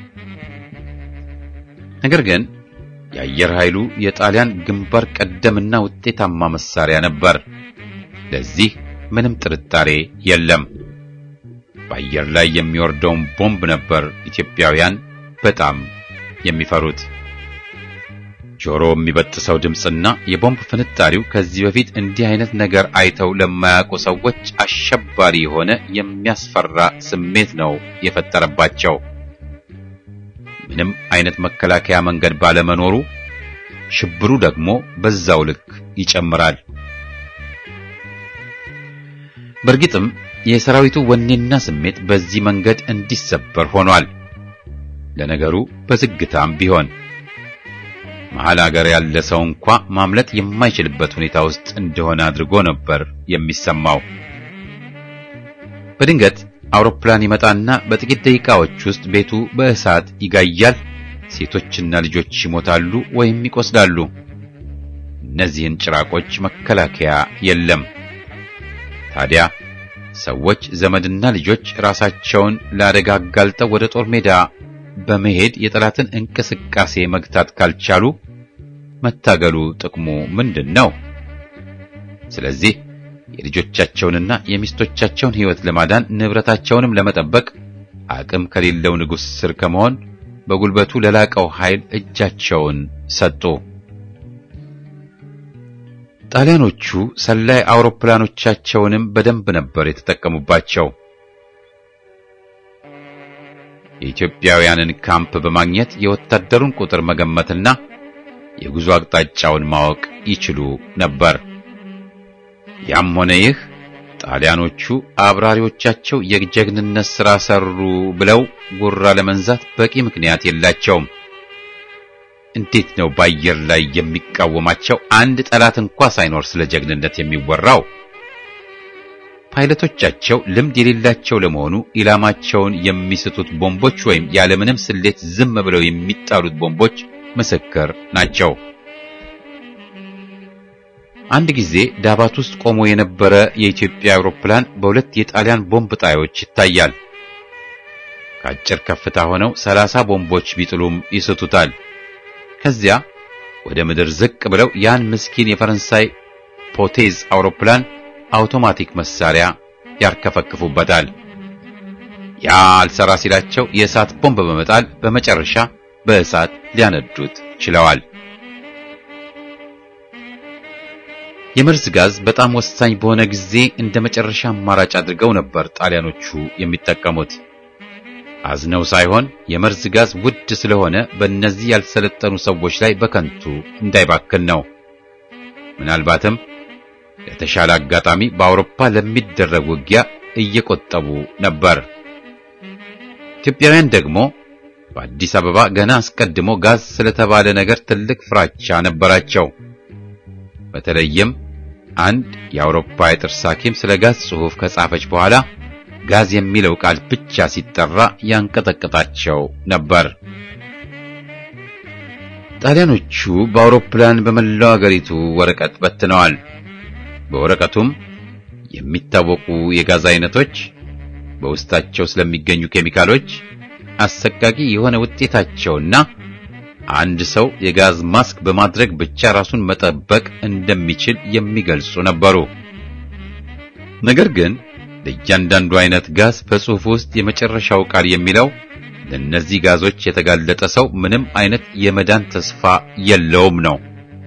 ነገር ግን የአየር ኃይሉ የጣሊያን ግንባር ቀደምና ውጤታማ መሳሪያ ነበር። ለዚህ ምንም ጥርጣሬ የለም። በአየር ላይ የሚወርደውን ቦምብ ነበር ኢትዮጵያውያን በጣም የሚፈሩት። ጆሮ የሚበጥሰው ድምጽና የቦምብ ፍንጣሪው ከዚህ በፊት እንዲህ አይነት ነገር አይተው ለማያውቁ ሰዎች አሸባሪ የሆነ የሚያስፈራ ስሜት ነው የፈጠረባቸው። ምንም አይነት መከላከያ መንገድ ባለመኖሩ ሽብሩ ደግሞ በዛው ልክ ይጨምራል። በእርግጥም የሰራዊቱ ወኔና ስሜት በዚህ መንገድ እንዲሰበር ሆኗል። ለነገሩ በዝግታም ቢሆን መሃል አገር ያለ ሰው እንኳ ማምለጥ የማይችልበት ሁኔታ ውስጥ እንደሆነ አድርጎ ነበር የሚሰማው። በድንገት አውሮፕላን ይመጣና በጥቂት ደቂቃዎች ውስጥ ቤቱ በእሳት ይጋያል። ሴቶችና ልጆች ይሞታሉ ወይም ይቆስላሉ። እነዚህን ጭራቆች መከላከያ የለም። ታዲያ ሰዎች ዘመድና ልጆች ራሳቸውን ለአደጋ አጋልጠው ወደ ጦር ሜዳ በመሄድ የጠላትን እንቅስቃሴ መግታት ካልቻሉ መታገሉ ጥቅሙ ምንድነው? ስለዚህ የልጆቻቸውንና የሚስቶቻቸውን ሕይወት ለማዳን ንብረታቸውንም ለመጠበቅ አቅም ከሌለው ንጉሥ ስር ከመሆን በጉልበቱ ለላቀው ኃይል እጃቸውን ሰጡ። ጣሊያኖቹ ሰላይ አውሮፕላኖቻቸውንም በደንብ ነበር የተጠቀሙባቸው። የኢትዮጵያውያንን ካምፕ በማግኘት የወታደሩን ቁጥር መገመትና የጉዞ አቅጣጫውን ማወቅ ይችሉ ነበር። ያም ሆነ ይህ ጣሊያኖቹ አብራሪዎቻቸው የጀግንነት ሥራ ሰሩ ብለው ጉራ ለመንዛት በቂ ምክንያት የላቸውም። እንዴት ነው በአየር ላይ የሚቃወማቸው አንድ ጠላት እንኳ ሳይኖር ስለ ጀግንነት የሚወራው? ፓይለቶቻቸው ልምድ የሌላቸው ለመሆኑ ኢላማቸውን የሚስቱት ቦምቦች ወይም ያለምንም ስሌት ዝም ብለው የሚጣሉት ቦምቦች ምስክር ናቸው። አንድ ጊዜ ዳባት ውስጥ ቆሞ የነበረ የኢትዮጵያ አውሮፕላን በሁለት የጣሊያን ቦምብ ጣዮች ይታያል። ከአጭር ከፍታ ሆነው 30 ቦምቦች ቢጥሉም ይስቱታል። ከዚያ ወደ ምድር ዝቅ ብለው ያን ምስኪን የፈረንሳይ ፖቴዝ አውሮፕላን አውቶማቲክ መሳሪያ ያርከፈክፉበታል። ያ አልሰራ ሲላቸው የእሳት ቦምብ በመጣል በመጨረሻ በእሳት ሊያነዱት ችለዋል። የመርዝ ጋዝ በጣም ወሳኝ በሆነ ጊዜ እንደ መጨረሻ አማራጭ አድርገው ነበር ጣሊያኖቹ የሚጠቀሙት። አዝነው ሳይሆን የመርዝ ጋዝ ውድ ስለሆነ በእነዚህ ያልሰለጠኑ ሰዎች ላይ በከንቱ እንዳይባክን ነው። ምናልባትም ለተሻለ አጋጣሚ በአውሮፓ ለሚደረግ ውጊያ እየቆጠቡ ነበር። ኢትዮጵያውያን ደግሞ በአዲስ አበባ ገና አስቀድሞ ጋዝ ስለተባለ ነገር ትልቅ ፍራቻ ነበራቸው። በተለይም አንድ የአውሮፓ የጥርስ ሐኪም ስለ ጋዝ ጽሑፍ ከጻፈች በኋላ ጋዝ የሚለው ቃል ብቻ ሲጠራ ያንቀጠቀጣቸው ነበር። ጣሊያኖቹ በአውሮፕላን በመላው አገሪቱ ወረቀት በትነዋል። በወረቀቱም የሚታወቁ የጋዝ አይነቶች፣ በውስጣቸው ስለሚገኙ ኬሚካሎች፣ አሰቃቂ የሆነ ውጤታቸውና አንድ ሰው የጋዝ ማስክ በማድረግ ብቻ ራሱን መጠበቅ እንደሚችል የሚገልጹ ነበሩ። ነገር ግን ለእያንዳንዱ አይነት ጋዝ በጽሑፍ ውስጥ የመጨረሻው ቃል የሚለው ለእነዚህ ጋዞች የተጋለጠ ሰው ምንም አይነት የመዳን ተስፋ የለውም ነው።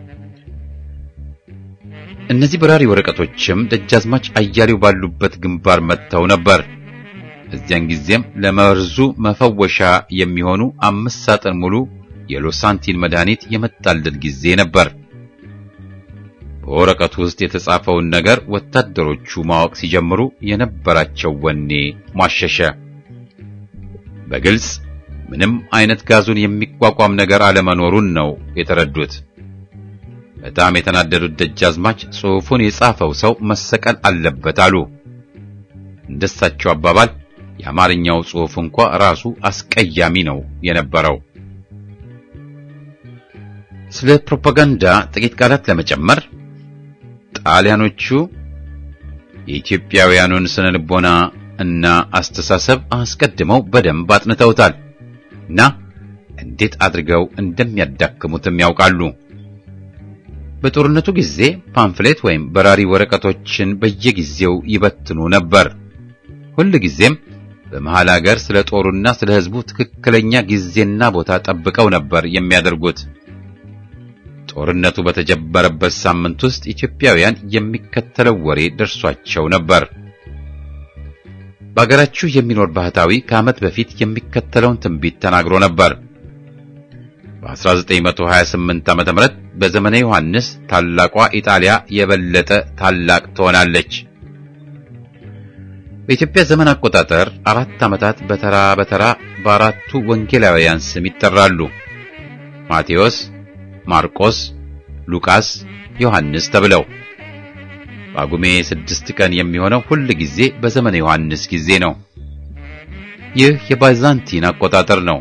እነዚህ በራሪ ወረቀቶችም ደጃዝማች አያሌው ባሉበት ግንባር መጥተው ነበር። እዚያን ጊዜም ለመርዙ መፈወሻ የሚሆኑ 5 ሳጥን ሙሉ የሎሳንቲን መድኃኒት የመጣለት ጊዜ ነበር። በወረቀቱ ውስጥ የተጻፈውን ነገር ወታደሮቹ ማወቅ ሲጀምሩ የነበራቸው ወኔ ማሸሸ። በግልጽ ምንም አይነት ጋዙን የሚቋቋም ነገር አለመኖሩን ነው የተረዱት። በጣም የተናደዱት ደጃዝማች ጽሑፉን የጻፈው ሰው መሰቀል አለበት አሉ። እንደሳቸው አባባል የአማርኛው ጽሑፍ እንኳን ራሱ አስቀያሚ ነው የነበረው። ስለ ፕሮፓጋንዳ ጥቂት ቃላት ለመጨመር ጣሊያኖቹ የኢትዮጵያውያኑን ስነልቦና እና አስተሳሰብ አስቀድመው በደንብ አጥንተውታል እና እንዴት አድርገው እንደሚያዳክሙትም ያውቃሉ። በጦርነቱ ጊዜ ፓምፍሌት ወይም በራሪ ወረቀቶችን በየጊዜው ይበትኑ ነበር። ሁሉ ጊዜም በመሃል ሀገር ስለ ጦሩና ስለ ሕዝቡ ትክክለኛ ጊዜና ቦታ ጠብቀው ነበር የሚያደርጉት። ጦርነቱ በተጀመረበት ሳምንት ውስጥ ኢትዮጵያውያን የሚከተለው ወሬ ደርሷቸው ነበር። በአገራችሁ የሚኖር ባህታዊ ከዓመት በፊት የሚከተለውን ትንቢት ተናግሮ ነበር። በ1928 ዓመተ ምህረት በዘመነ ዮሐንስ ታላቋ ኢጣሊያ የበለጠ ታላቅ ትሆናለች። በኢትዮጵያ ዘመን አቆጣጠር 4 ዓመታት በተራ በአራቱ ወንጌላውያን ስም ይጠራሉ። ማቴዎስ፣ ማርቆስ፣ ሉቃስ፣ ዮሐንስ ተብለው ጳጉሜ 6 ቀን የሚሆነው ሁሉ ጊዜ በዘመነ ዮሐንስ ጊዜ ነው። ይህ የባይዛንቲን አቆጣጠር ነው።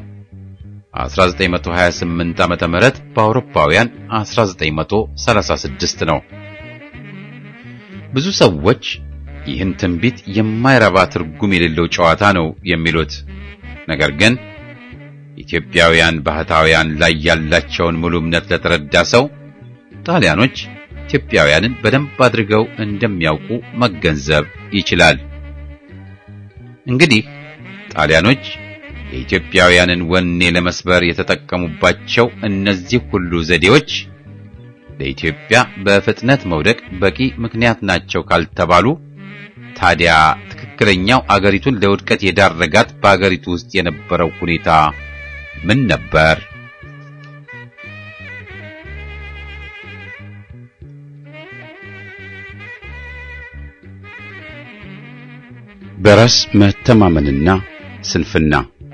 1928 ዓመተ ምህረት በአውሮፓውያን 1936 ነው። ብዙ ሰዎች ይህን ትንቢት የማይረባ ትርጉም የሌለው ጨዋታ ነው የሚሉት። ነገር ግን ኢትዮጵያውያን ባህታውያን ላይ ያላቸውን ሙሉ እምነት ለተረዳ ሰው ጣሊያኖች ኢትዮጵያውያንን በደንብ አድርገው እንደሚያውቁ መገንዘብ ይችላል። እንግዲህ ጣሊያኖች የኢትዮጵያውያንን ወኔ ለመስበር የተጠቀሙባቸው እነዚህ ሁሉ ዘዴዎች ለኢትዮጵያ በፍጥነት መውደቅ በቂ ምክንያት ናቸው ካልተባሉ ታዲያ ትክክለኛው አገሪቱን ለውድቀት የዳረጋት በአገሪቱ ውስጥ የነበረው ሁኔታ ምን ነበር? በራስ መተማመንና ስንፍና።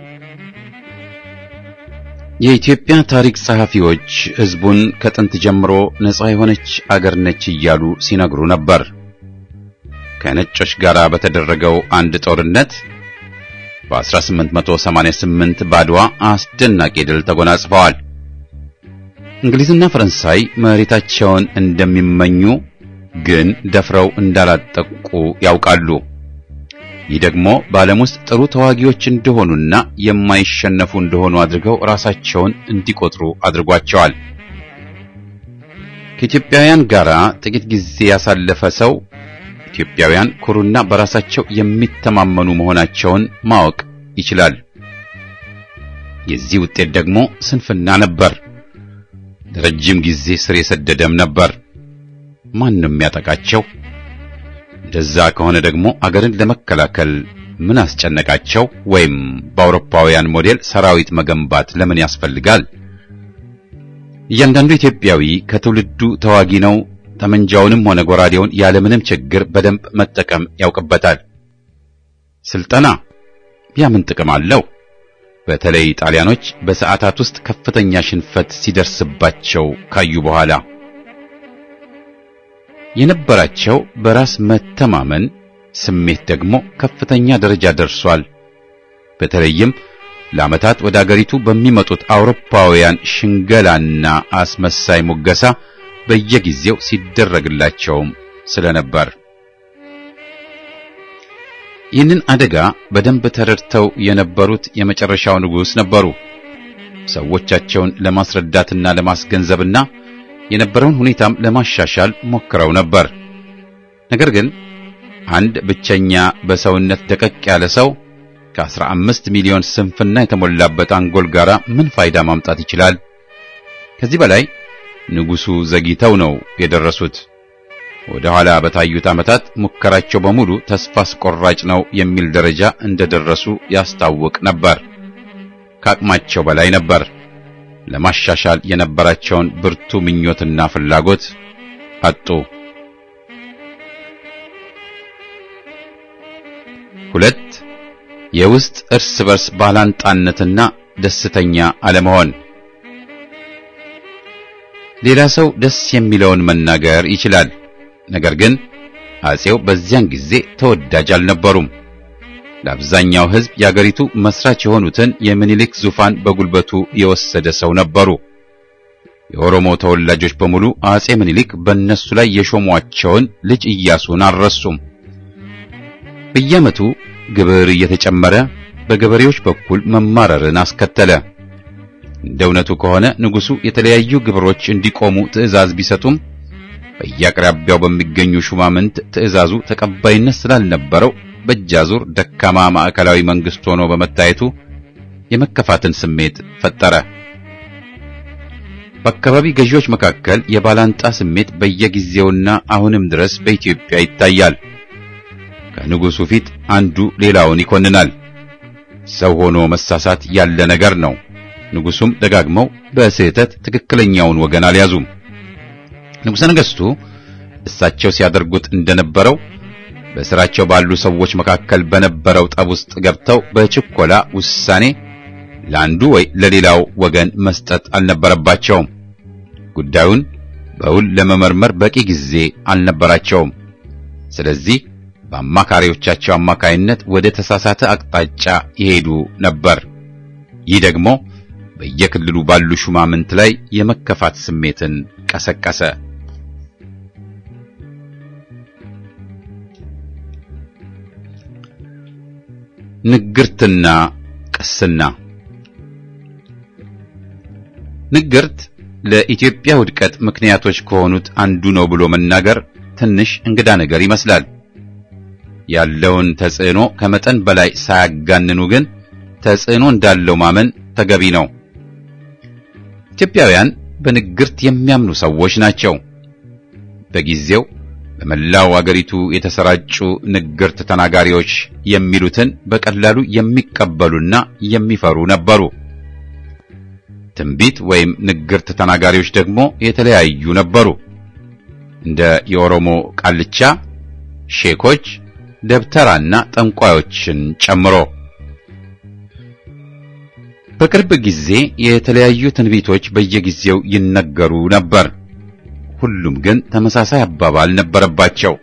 የኢትዮጵያ ታሪክ ጸሐፊዎች ሕዝቡን ከጥንት ጀምሮ ነፃ የሆነች አገር ነች እያሉ ሲነግሩ ነበር። ከነጮች ጋር በተደረገው አንድ ጦርነት በ1888 ባድዋ አስደናቂ ድል ተጎናጽፈዋል። እንግሊዝና ፈረንሳይ መሬታቸውን እንደሚመኙ ግን ደፍረው እንዳላጠቁ ያውቃሉ። ይህ ደግሞ በዓለም ውስጥ ጥሩ ተዋጊዎች እንደሆኑና የማይሸነፉ እንደሆኑ አድርገው ራሳቸውን እንዲቆጥሩ አድርጓቸዋል። ከኢትዮጵያውያን ጋር ጥቂት ጊዜ ያሳለፈ ሰው ኢትዮጵያውያን ኩሩና በራሳቸው የሚተማመኑ መሆናቸውን ማወቅ ይችላል። የዚህ ውጤት ደግሞ ስንፍና ነበር። ለረጅም ጊዜ ስር የሰደደም ነበር። ማንም ያጠቃቸው? እንደዛ ከሆነ ደግሞ አገርን ለመከላከል ምን አስጨነቃቸው? ወይም በአውሮፓውያን ሞዴል ሰራዊት መገንባት ለምን ያስፈልጋል? እያንዳንዱ ኢትዮጵያዊ ከትውልዱ ተዋጊ ነው። ጠመንጃውንም ሆነ ጎራዴውን ያለምንም ችግር በደንብ መጠቀም ያውቅበታል። ስልጠና ያ ምን ጥቅም አለው? በተለይ ጣሊያኖች በሰዓታት ውስጥ ከፍተኛ ሽንፈት ሲደርስባቸው ካዩ በኋላ የነበራቸው በራስ መተማመን ስሜት ደግሞ ከፍተኛ ደረጃ ደርሷል። በተለይም ለዓመታት ወደ አገሪቱ በሚመጡት አውሮፓውያን ሽንገላና አስመሳይ ሙገሳ በየጊዜው ሲደረግላቸውም ስለነበር ይህንን አደጋ በደንብ ተረድተው የነበሩት የመጨረሻው ንጉሥ ነበሩ። ሰዎቻቸውን ለማስረዳትና ለማስገንዘብና የነበረውን ሁኔታም ለማሻሻል ሞክረው ነበር። ነገር ግን አንድ ብቸኛ በሰውነት ደቀቅ ያለ ሰው ከ15 ሚሊዮን ስንፍና የተሞላበት አንጎል ጋራ ምን ፋይዳ ማምጣት ይችላል? ከዚህ በላይ ንጉሱ ዘግይተው ነው የደረሱት። ወደ ኋላ በታዩት ዓመታት ሙከራቸው በሙሉ ተስፋ አስቆራጭ ነው የሚል ደረጃ እንደደረሱ ያስታውቅ ነበር። ከአቅማቸው በላይ ነበር። ለማሻሻል የነበራቸውን ብርቱ ምኞትና ፍላጎት አጡ። 2 የውስጥ እርስ በርስ ባላንጣነትና ደስተኛ አለመሆን። ሌላ ሰው ደስ የሚለውን መናገር ይችላል። ነገር ግን አጼው በዚያን ጊዜ ተወዳጅ አልነበሩም። ለአብዛኛው ሕዝብ የአገሪቱ መስራች የሆኑትን የምኒልክ ዙፋን በጉልበቱ የወሰደ ሰው ነበሩ። የኦሮሞ ተወላጆች በሙሉ አጼ ምኒልክ በእነሱ ላይ የሾሟቸውን ልጅ ኢያሱን አልረሱም። በየዓመቱ ግብር እየተጨመረ በገበሬዎች በኩል መማረርን አስከተለ። እንደ እውነቱ ከሆነ ንጉሱ የተለያዩ ግብሮች እንዲቆሙ ትዕዛዝ ቢሰጡም በየአቅራቢያው በሚገኙ ሹማምንት ትዕዛዙ ተቀባይነት ስላልነበረው በእጃዙር ደካማ ማዕከላዊ መንግስት ሆኖ በመታየቱ የመከፋትን ስሜት ፈጠረ። በአካባቢ ገዢዎች መካከል የባላንጣ ስሜት በየጊዜውና አሁንም ድረስ በኢትዮጵያ ይታያል። ከንጉሱ ፊት አንዱ ሌላውን ይኮንናል። ሰው ሆኖ መሳሳት ያለ ነገር ነው። ንጉሱም ደጋግመው በስህተት ትክክለኛውን ወገን አልያዙም። ንጉሠ ነገሥቱ እሳቸው ሲያደርጉት እንደነበረው በስራቸው ባሉ ሰዎች መካከል በነበረው ጠብ ውስጥ ገብተው በችኮላ ውሳኔ ለአንዱ ወይ ለሌላው ወገን መስጠት አልነበረባቸውም። ጉዳዩን በውል ለመመርመር በቂ ጊዜ አልነበራቸውም። ስለዚህ በአማካሪዎቻቸው አማካይነት ወደ ተሳሳተ አቅጣጫ ይሄዱ ነበር። ይህ ደግሞ በየክልሉ ባሉ ሹማምንት ላይ የመከፋት ስሜትን ቀሰቀሰ። ንግርትና ቅስና። ንግርት ለኢትዮጵያ ውድቀት ምክንያቶች ከሆኑት አንዱ ነው ብሎ መናገር ትንሽ እንግዳ ነገር ይመስላል። ያለውን ተጽዕኖ ከመጠን በላይ ሳያጋንኑ ግን ተጽዕኖ እንዳለው ማመን ተገቢ ነው። ኢትዮጵያውያን በንግርት የሚያምኑ ሰዎች ናቸው። በጊዜው በመላው አገሪቱ የተሰራጩ ንግርት ተናጋሪዎች የሚሉትን በቀላሉ የሚቀበሉና የሚፈሩ ነበሩ። ትንቢት ወይም ንግርት ተናጋሪዎች ደግሞ የተለያዩ ነበሩ። እንደ የኦሮሞ ቃልቻ፣ ሼኮች፣ ደብተራና ጠንቋዮችን ጨምሮ። በቅርብ ጊዜ የተለያዩ ትንቢቶች በየጊዜው ይነገሩ ነበር። ሁሉም ግን ተመሳሳይ አባባል ነበረባቸው።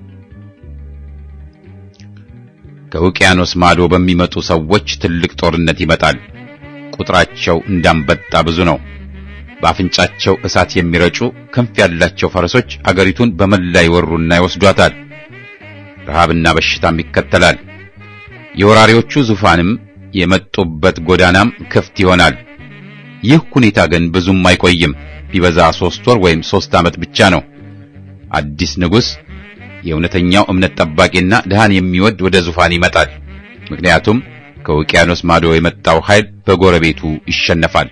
ከውቅያኖስ ማዶ በሚመጡ ሰዎች ትልቅ ጦርነት ይመጣል። ቁጥራቸው እንዳንበጣ ብዙ ነው። በአፍንጫቸው እሳት የሚረጩ ክንፍ ያላቸው ፈረሶች አገሪቱን በመላ ይወሩና ይወስዷታል። ረሃብና በሽታም ይከተላል። የወራሪዎቹ ዙፋንም የመጡበት ጎዳናም ክፍት ይሆናል። ይህ ሁኔታ ግን ብዙም አይቆይም። ቢበዛ 3 ወር ወይም 3 ዓመት ብቻ ነው። አዲስ ንጉሥ የእውነተኛው እምነት ጠባቂና ድሃን የሚወድ ወደ ዙፋን ይመጣል። ምክንያቱም ከውቅያኖስ ማዶ የመጣው ኃይል በጎረቤቱ ይሸነፋል።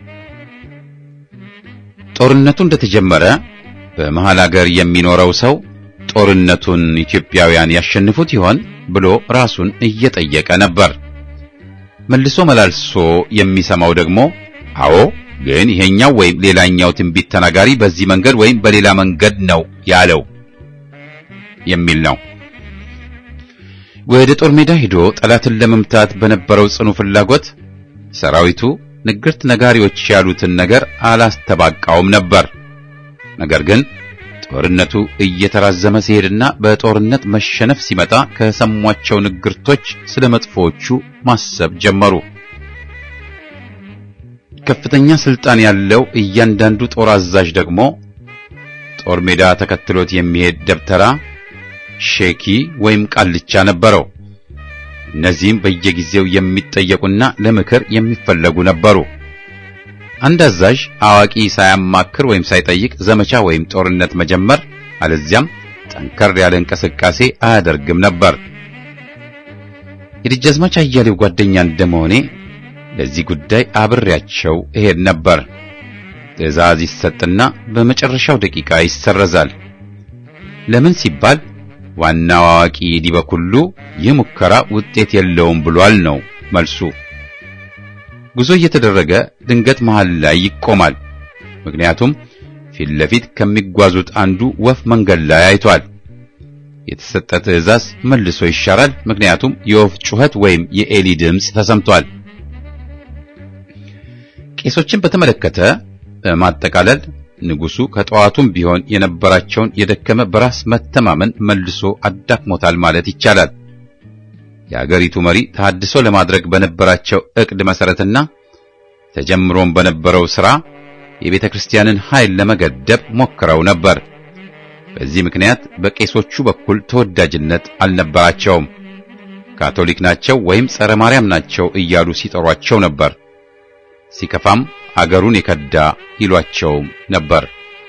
ጦርነቱ እንደተጀመረ በመሃል አገር የሚኖረው ሰው ጦርነቱን ኢትዮጵያውያን ያሸንፉት ይሆን ብሎ ራሱን እየጠየቀ ነበር። መልሶ መላልሶ የሚሰማው ደግሞ አዎ፣ ግን ይሄኛው ወይም ሌላኛው ትንቢት ተናጋሪ በዚህ መንገድ ወይም በሌላ መንገድ ነው ያለው የሚል ነው። ወደ ጦር ሜዳ ሄዶ ጠላትን ለመምታት በነበረው ጽኑ ፍላጎት ሰራዊቱ ንግርት ነጋሪዎች ያሉትን ነገር አላስተባቃውም ነበር። ነገር ግን ጦርነቱ እየተራዘመ ሲሄድና በጦርነት መሸነፍ ሲመጣ ከሰሟቸው ንግርቶች ስለ መጥፎቹ ማሰብ ጀመሩ። ከፍተኛ ስልጣን ያለው እያንዳንዱ ጦር አዛዥ ደግሞ ጦር ሜዳ ተከትሎት የሚሄድ ደብተራ፣ ሼኪ ወይም ቃልቻ ነበረው። እነዚህም በየጊዜው የሚጠየቁና ለምክር የሚፈለጉ ነበሩ። አንድ አዛዥ አዋቂ ሳያማክር ወይም ሳይጠይቅ ዘመቻ ወይም ጦርነት መጀመር፣ አለዚያም ጠንከር ያለ እንቅስቃሴ አያደርግም ነበር። የደጃዝማች አያሌው ጓደኛ እንደመሆኔ ለዚህ ጉዳይ አብሬያቸው እሄድ ነበር። ትዕዛዝ ይሰጥና በመጨረሻው ደቂቃ ይሰረዛል። ለምን ሲባል ዋናው አዋቂ ዲበኩሉ ይህ ሙከራ ውጤት የለውም ብሏል ነው መልሱ። ጉዞ እየተደረገ ድንገት መሃል ላይ ይቆማል። ምክንያቱም ፊት ለፊት ከሚጓዙት አንዱ ወፍ መንገድ ላይ አይቷል። የተሰጠ ትዕዛዝ መልሶ ይሻራል። ምክንያቱም የወፍ ጩኸት ወይም የኤሊ ድምጽ ተሰምቷል። ቄሶችን በተመለከተ በማጠቃለል ንጉሱ ከጠዋቱም ቢሆን የነበራቸውን የደከመ በራስ መተማመን መልሶ አዳክሞታል ማለት ይቻላል። የአገሪቱ መሪ ተሐድሶ ለማድረግ በነበራቸው ዕቅድ መሰረትና ተጀምሮም በነበረው ሥራ የቤተ ክርስቲያንን ኃይል ለመገደብ ሞክረው ነበር። በዚህ ምክንያት በቄሶቹ በኩል ተወዳጅነት አልነበራቸውም። ካቶሊክ ናቸው ወይም ጸረ ማርያም ናቸው እያሉ ሲጠሯቸው ነበር። ሲከፋም አገሩን የከዳ ይሏቸው ነበር።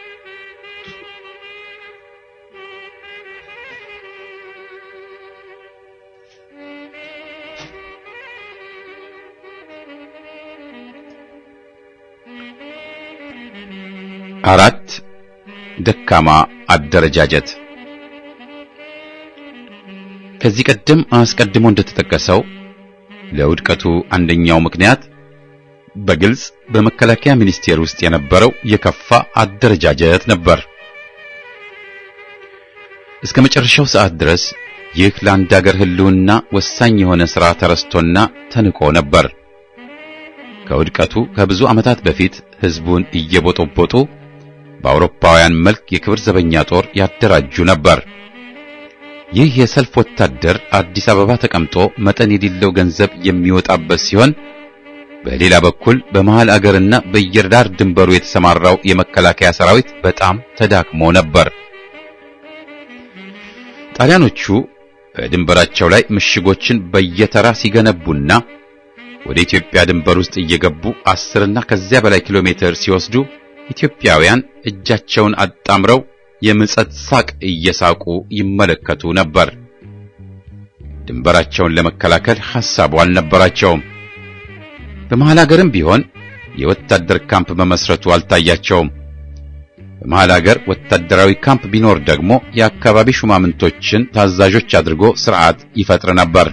አራት ደካማ አደረጃጀት። ከዚህ ቀደም አስቀድሞ እንደተጠቀሰው ለውድቀቱ አንደኛው ምክንያት በግልጽ በመከላከያ ሚኒስቴር ውስጥ የነበረው የከፋ አደረጃጀት ነበር። እስከ መጨረሻው ሰዓት ድረስ ይህ ለአንድ አገር ሕልውና ወሳኝ የሆነ ሥራ ተረስቶና ተንቆ ነበር። ከውድቀቱ ከብዙ ዓመታት በፊት ሕዝቡን እየቦጦቦጡ በአውሮፓውያን መልክ የክብር ዘበኛ ጦር ያደራጁ ነበር። ይህ የሰልፍ ወታደር አዲስ አበባ ተቀምጦ መጠን የሌለው ገንዘብ የሚወጣበት ሲሆን፣ በሌላ በኩል በመሃል አገርና በየዳር ድንበሩ የተሰማራው የመከላከያ ሰራዊት በጣም ተዳክሞ ነበር። ጣሊያኖቹ በድንበራቸው ላይ ምሽጎችን በየተራ ሲገነቡና ወደ ኢትዮጵያ ድንበር ውስጥ እየገቡ 10 እና ከዚያ በላይ ኪሎ ሜትር ሲወስዱ ኢትዮጵያውያን እጃቸውን አጣምረው የምጸት ሳቅ እየሳቁ ይመለከቱ ነበር። ድንበራቸውን ለመከላከል ሐሳቡ አልነበራቸውም። በመሃል አገርም ቢሆን የወታደር ካምፕ መመስረቱ አልታያቸውም። በመሃል አገር ወታደራዊ ካምፕ ቢኖር ደግሞ የአካባቢ ሹማምንቶችን ታዛዦች አድርጎ ሥርዓት ይፈጥር ነበር።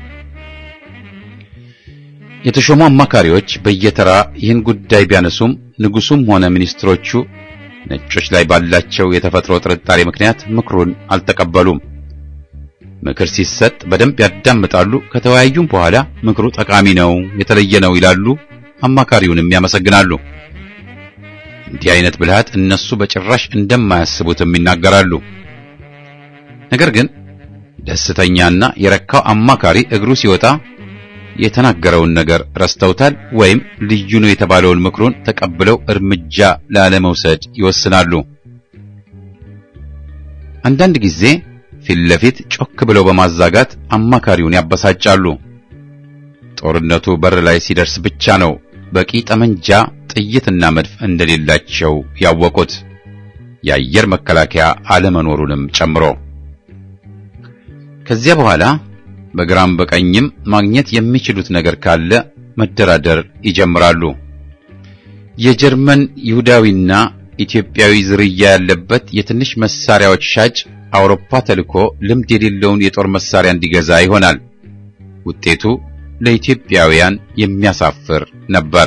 የተሾሙ አማካሪዎች በየተራ ይህን ጉዳይ ቢያነሱም ንጉሱም ሆነ ሚኒስትሮቹ ነጮች ላይ ባላቸው የተፈጥሮ ጥርጣሬ ምክንያት ምክሩን አልተቀበሉም። ምክር ሲሰጥ በደንብ ያዳምጣሉ። ከተወያዩም በኋላ ምክሩ ጠቃሚ ነው፣ የተለየ ነው ይላሉ። አማካሪውንም ያመሰግናሉ። እንዲህ አይነት ብልሃት እነሱ በጭራሽ እንደማያስቡትም ይናገራሉ። ነገር ግን ደስተኛና የረካው አማካሪ እግሩ ሲወጣ የተናገረውን ነገር ረስተውታል ወይም ልዩ ነው የተባለውን ምክሩን ተቀብለው እርምጃ ላለመውሰድ ይወስናሉ። አንዳንድ ጊዜ ፊት ለፊት ጮክ ብለው በማዛጋት አማካሪውን ያበሳጫሉ። ጦርነቱ በር ላይ ሲደርስ ብቻ ነው በቂ ጠመንጃ፣ ጥይትና መድፍ እንደሌላቸው ያወቁት፣ የአየር መከላከያ አለመኖሩንም ጨምሮ። ከዚያ በኋላ በግራም በቀኝም ማግኘት የሚችሉት ነገር ካለ መደራደር ይጀምራሉ። የጀርመን ይሁዳዊና ኢትዮጵያዊ ዝርያ ያለበት የትንሽ መሳሪያዎች ሻጭ አውሮፓ ተልኮ ልምድ የሌለውን የጦር መሳሪያ እንዲገዛ ይሆናል። ውጤቱ ለኢትዮጵያውያን የሚያሳፍር ነበር።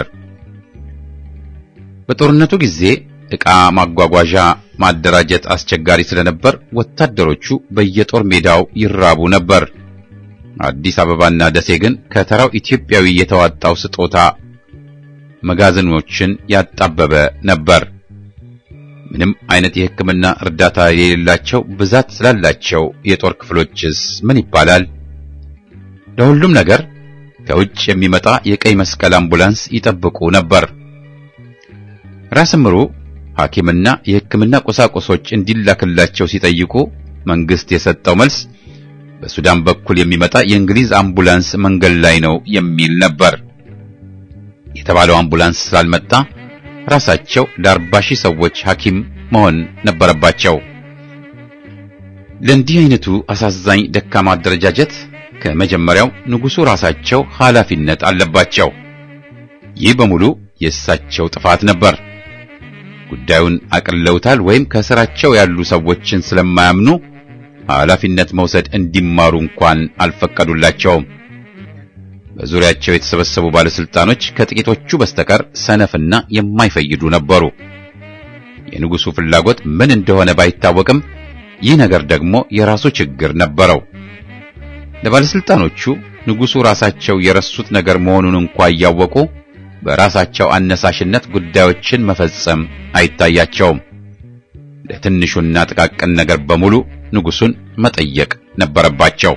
በጦርነቱ ጊዜ ዕቃ ማጓጓዣ ማደራጀት አስቸጋሪ ስለነበር ወታደሮቹ በየጦር ሜዳው ይራቡ ነበር። አዲስ አበባና ደሴ ግን ከተራው ኢትዮጵያዊ የተዋጣው ስጦታ መጋዘኖችን ያጣበበ ነበር። ምንም አይነት የሕክምና እርዳታ የሌላቸው ብዛት ስላላቸው የጦር ክፍሎችስ ምን ይባላል? ለሁሉም ነገር ከውጭ የሚመጣ የቀይ መስቀል አምቡላንስ ይጠብቁ ነበር። ራስ ምሩ ሐኪምና የሕክምና ቁሳቁሶች እንዲላክላቸው ሲጠይቁ መንግስት የሰጠው መልስ በሱዳን በኩል የሚመጣ የእንግሊዝ አምቡላንስ መንገድ ላይ ነው የሚል ነበር። የተባለው አምቡላንስ ስላልመጣ ራሳቸው ለ40,000 ሰዎች ሐኪም መሆን ነበረባቸው። ለእንዲህ አይነቱ አሳዛኝ ደካማ አደረጃጀት ከመጀመሪያው ንጉሡ ራሳቸው ኃላፊነት አለባቸው። ይህ በሙሉ የእሳቸው ጥፋት ነበር። ጉዳዩን አቅለውታል ወይም ከስራቸው ያሉ ሰዎችን ስለማያምኑ ኃላፊነት መውሰድ እንዲማሩ እንኳን አልፈቀዱላቸውም። በዙሪያቸው የተሰበሰቡ ባለስልጣኖች ከጥቂቶቹ በስተቀር ሰነፍና የማይፈይዱ ነበሩ። የንጉሡ ፍላጎት ምን እንደሆነ ባይታወቅም ይህ ነገር ደግሞ የራሱ ችግር ነበረው። ለባለስልጣኖቹ ንጉሡ ራሳቸው የረሱት ነገር መሆኑን እንኳን እያወቁ በራሳቸው አነሳሽነት ጉዳዮችን መፈጸም አይታያቸውም። ለትንሹና ጥቃቅን ነገር በሙሉ ንጉሡን መጠየቅ ነበረባቸው።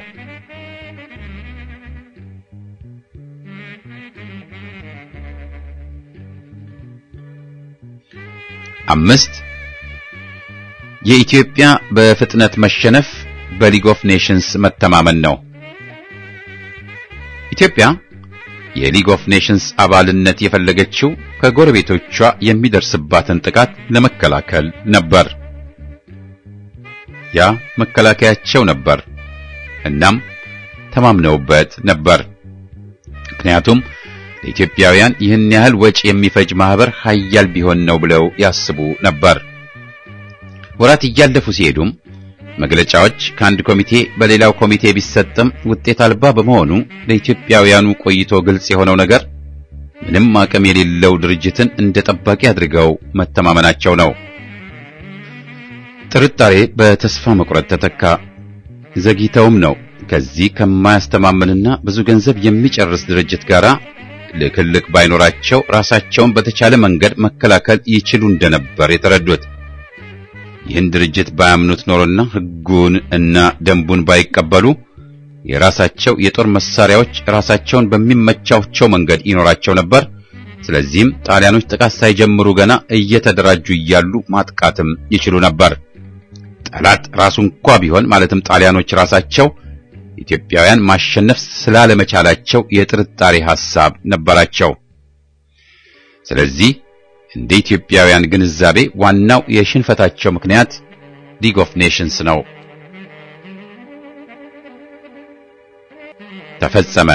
አምስት የኢትዮጵያ በፍጥነት መሸነፍ በሊግ ኦፍ ኔሽንስ መተማመን ነው። ኢትዮጵያ የሊግ ኦፍ ኔሽንስ አባልነት የፈለገችው ከጎረቤቶቿ የሚደርስባትን ጥቃት ለመከላከል ነበር። ያ መከላከያቸው ነበር። እናም ተማምነውበት ነበር። ምክንያቱም ለኢትዮጵያውያን ይህን ያህል ወጪ የሚፈጅ ማህበር ኃያል ቢሆን ነው ብለው ያስቡ ነበር። ወራት እያለፉ ሲሄዱም መግለጫዎች ከአንድ ኮሚቴ በሌላው ኮሚቴ ቢሰጥም ውጤት አልባ በመሆኑ ለኢትዮጵያውያኑ ቆይቶ ግልጽ የሆነው ነገር ምንም አቅም የሌለው ድርጅትን እንደ ጠባቂ አድርገው መተማመናቸው ነው። ጥርጣሬ በተስፋ መቁረጥ ተተካ። ዘግይተውም ነው ከዚህ ከማያስተማምንና ብዙ ገንዘብ የሚጨርስ ድርጅት ጋር ልክልክ ባይኖራቸው ራሳቸውን በተቻለ መንገድ መከላከል ይችሉ እንደነበር የተረዱት። ይህን ድርጅት ባያምኑት ኖሮና ሕጉን እና ደንቡን ባይቀበሉ የራሳቸው የጦር መሳሪያዎች ራሳቸውን በሚመቻቸው መንገድ ይኖራቸው ነበር። ስለዚህም ጣሊያኖች ጥቃት ሳይጀምሩ ገና እየተደራጁ እያሉ ማጥቃትም ይችሉ ነበር። ጠላት ራሱ እንኳን ቢሆን ማለትም ጣሊያኖች ራሳቸው ኢትዮጵያውያን ማሸነፍ ስላለመቻላቸው የጥርጣሬ ሐሳብ ነበራቸው። ስለዚህ እንደ ኢትዮጵያውያን ግንዛቤ ዋናው የሽንፈታቸው ምክንያት ሊግ ኦፍ ኔሽንስ ነው። ተፈጸመ።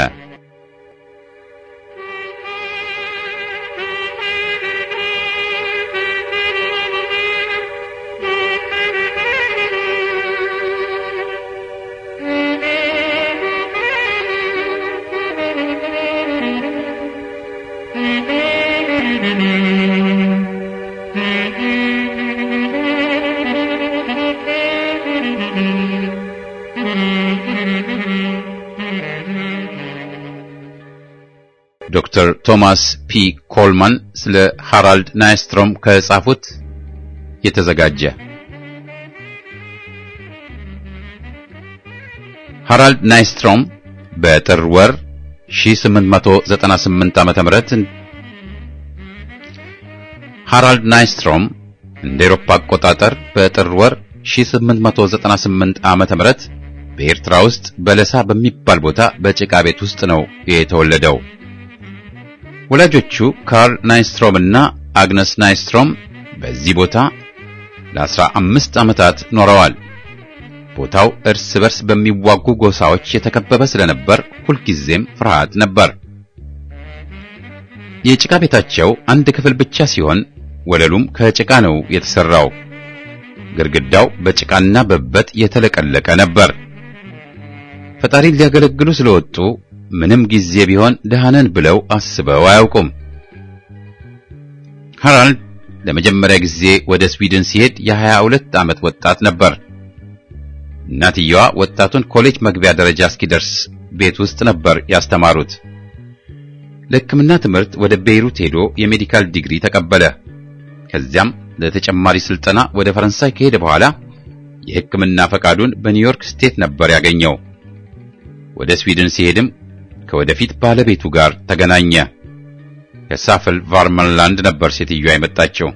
ዶክተር ቶማስ ፒ ኮልማን ስለ ሃራልድ ናይስትሮም ከጻፉት የተዘጋጀ። ሃራልድ ናይስትሮም በጥር ወር 1898 ዓ.ም ሃራልድ ናይስትሮም እንደ አውሮፓ አቆጣጠር በጥር ወር 1898 ዓ.ም በኤርትራ ውስጥ በለሳ በሚባል ቦታ በጭቃ ቤት ውስጥ ነው የተወለደው። ወላጆቹ ካርል ናይስትሮም እና አግነስ ናይስትሮም በዚህ ቦታ ለ15 ዓመታት ኖረዋል። ቦታው እርስ በርስ በሚዋጉ ጎሳዎች የተከበበ ስለነበር ሁልጊዜም ፍርሃት ነበር። የጭቃ ቤታቸው አንድ ክፍል ብቻ ሲሆን ወለሉም ከጭቃ ነው የተሰራው። ግድግዳው በጭቃና በበት የተለቀለቀ ነበር። ፈጣሪን ሊያገለግሉ ስለወጡ ምንም ጊዜ ቢሆን ደሃነን ብለው አስበው አያውቁም። ሃራልድ ለመጀመሪያ ጊዜ ወደ ስዊድን ሲሄድ የ22 ዓመት ወጣት ነበር። እናትየዋ ወጣቱን ኮሌጅ መግቢያ ደረጃ እስኪደርስ ቤት ውስጥ ነበር ያስተማሩት። ለሕክምና ትምህርት ወደ ቤይሩት ሄዶ የሜዲካል ዲግሪ ተቀበለ። ከዚያም ለተጨማሪ ስልጠና ወደ ፈረንሳይ ከሄደ በኋላ የሕክምና ፈቃዱን በኒውዮርክ ስቴት ነበር ያገኘው። ወደ ስዊድን ሲሄድም ከወደፊት ባለቤቱ ጋር ተገናኘ። ከሳፈል ቫርመንላንድ ነበር ሴትዮዋ የመጣችው።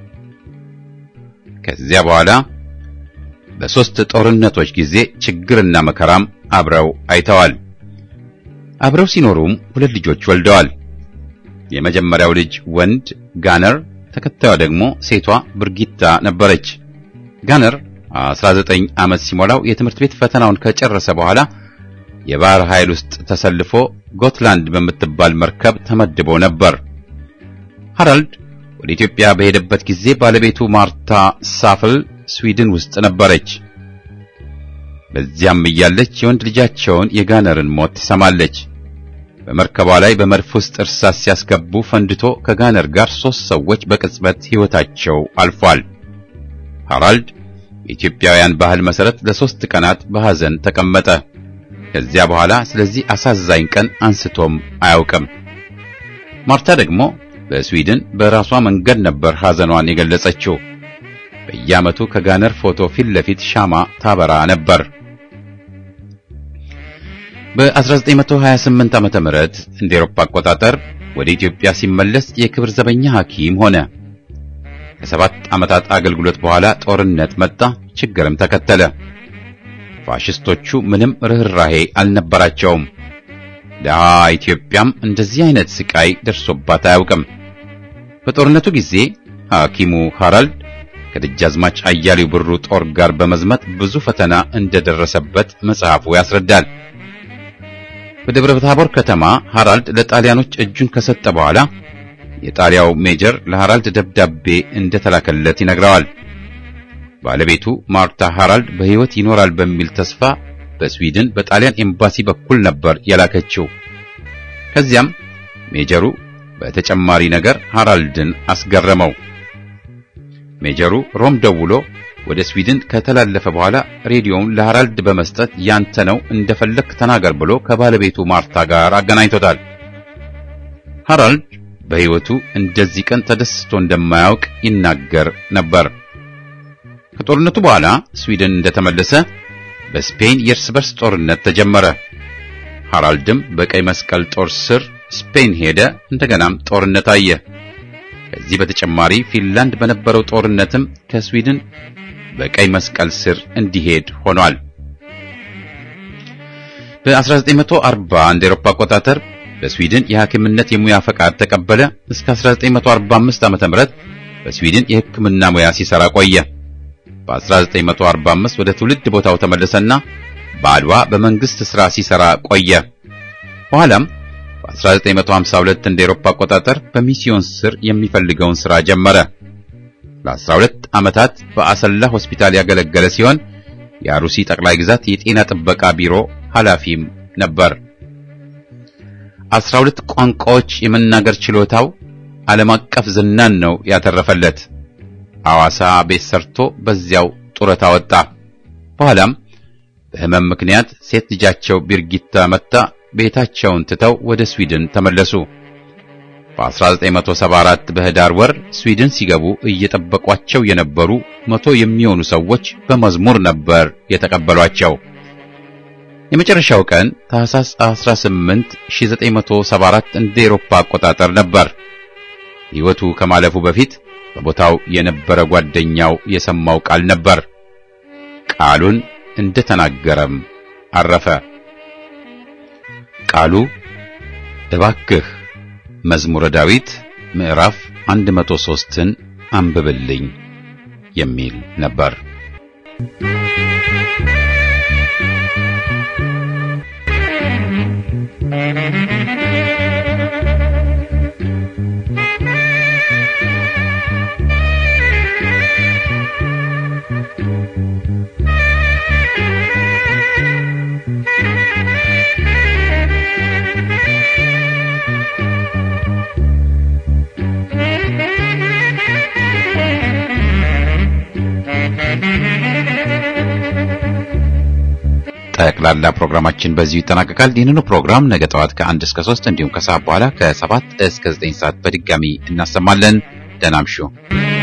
ከዚያ በኋላ በሶስት ጦርነቶች ጊዜ ችግርና መከራም አብረው አይተዋል። አብረው ሲኖሩም ሁለት ልጆች ወልደዋል። የመጀመሪያው ልጅ ወንድ ጋነር፣ ተከታዩ ደግሞ ሴቷ ብርጊታ ነበረች። ጋነር 19 ዓመት ሲሞላው የትምህርት ቤት ፈተናውን ከጨረሰ በኋላ የባህር ኃይል ውስጥ ተሰልፎ ጎትላንድ በምትባል መርከብ ተመድቦ ነበር። ሃራልድ ወደ ኢትዮጵያ በሄደበት ጊዜ ባለቤቱ ማርታ ሳፍል ስዊድን ውስጥ ነበረች። በዚያም እያለች የወንድ ልጃቸውን የጋነርን ሞት ትሰማለች። በመርከቧ ላይ በመድፍ ውስጥ እርሳስ ሲያስገቡ ፈንድቶ ከጋነር ጋር 3 ሰዎች በቅጽበት ሕይወታቸው አልፏል። ሃራልድ የኢትዮጵያውያን ባህል መሰረት ለ3 ቀናት በሐዘን ተቀመጠ። ከዚያ በኋላ ስለዚህ አሳዛኝ ቀን አንስቶም አያውቅም። ማርታ ደግሞ በስዊድን በራሷ መንገድ ነበር ሐዘኗን የገለጸችው። በየዓመቱ ከጋነር ፎቶ ፊት ለፊት ሻማ ታበራ ነበር። በ1928 ዓመተ ምህረት እንደ አውሮፓ አቆጣጠር ወደ ኢትዮጵያ ሲመለስ የክብር ዘበኛ ሐኪም ሆነ። ከ7 ዓመታት አገልግሎት በኋላ ጦርነት መጣ፣ ችግርም ተከተለ። ፋሽስቶቹ ምንም ርህራሄ አልነበራቸውም። ደሃ ኢትዮጵያም እንደዚህ አይነት ስቃይ ደርሶባት አያውቅም። በጦርነቱ ጊዜ ሐኪሙ ሃራልድ ከደጃዝማች አያሌው ብሩ ጦር ጋር በመዝመት ብዙ ፈተና እንደደረሰበት መጽሐፉ ያስረዳል። በደብረ ታቦር ከተማ ሃራልድ ለጣሊያኖች እጁን ከሰጠ በኋላ የጣሊያው ሜጀር ለሃራልድ ደብዳቤ እንደተላከለት ይነግረዋል። ባለቤቱ ማርታ ሃራልድ በሕይወት ይኖራል በሚል ተስፋ በስዊድን በጣሊያን ኤምባሲ በኩል ነበር የላከችው። ከዚያም ሜጀሩ በተጨማሪ ነገር ሃራልድን አስገረመው። ሜጀሩ ሮም ደውሎ ወደ ስዊድን ከተላለፈ በኋላ ሬዲዮውን ለሃራልድ በመስጠት ያንተ ነው እንደፈለክ ተናገር ብሎ ከባለቤቱ ማርታ ጋር አገናኝቶታል። ሃራልድ በሕይወቱ እንደዚህ ቀን ተደስቶ እንደማያውቅ ይናገር ነበር። ከጦርነቱ በኋላ ስዊድን እንደተመለሰ በስፔን የእርስ በርስ ጦርነት ተጀመረ። ሃራልድም በቀይ መስቀል ጦር ስር ስፔን ሄደ። እንደገናም ጦርነት አየ። ከዚህ በተጨማሪ ፊንላንድ በነበረው ጦርነትም ከስዊድን በቀይ መስቀል ስር እንዲሄድ ሆኗል። በ1940 እንደ አውሮፓ አቆጣጠር በስዊድን የሐኪምነት የሙያ ፈቃድ ተቀበለ። እስከ 1945 ዓመተ ምህረት በስዊድን የሕክምና ሙያ ሲሰራ ቆየ። በ1945 ወደ ትውልድ ቦታው ተመለሰና በአድዋ በመንግስት ሥራ ሲሰራ ቆየ። በኋላም በ1952 እንደ አውሮፓ አቆጣጠር በሚስዮን ስር የሚፈልገውን ሥራ ጀመረ። ለ12 ዓመታት በአሰላ ሆስፒታል ያገለገለ ሲሆን የአሩሲ ጠቅላይ ግዛት የጤና ጥበቃ ቢሮ ኃላፊም ነበር። 12 ቋንቋዎች የመናገር ችሎታው ዓለም አቀፍ ዝናን ነው ያተረፈለት። ሐዋሳ ቤት ሰርቶ በዚያው ጡረታ ወጣ። በኋላም በሕመም ምክንያት ሴት ልጃቸው ቢርጊታ መታ ቤታቸውን ትተው ወደ ስዊድን ተመለሱ። በ1974 በህዳር ወር ስዊድን ሲገቡ እየጠበቋቸው የነበሩ 100 የሚሆኑ ሰዎች በመዝሙር ነበር የተቀበሏቸው። የመጨረሻው ቀን ታህሳስ 18 1974 እንደ አውሮፓ አቆጣጠር ነበር። ሕይወቱ ከማለፉ በፊት በቦታው የነበረ ጓደኛው የሰማው ቃል ነበር። ቃሉን እንደተናገረም አረፈ። ቃሉ እባክህ መዝሙረ ዳዊት ምዕራፍ 103ን አንብብልኝ የሚል ነበር። ጠቅላላ ፕሮግራማችን በዚሁ ይጠናቀቃል። ይህንኑ ፕሮግራም ነገ ጠዋት ከ1 እስከ 3 እንዲሁም ከሰዓት በኋላ ከ7 እስከ 9 ሰዓት በድጋሚ እናሰማለን። ደህና እምሹ።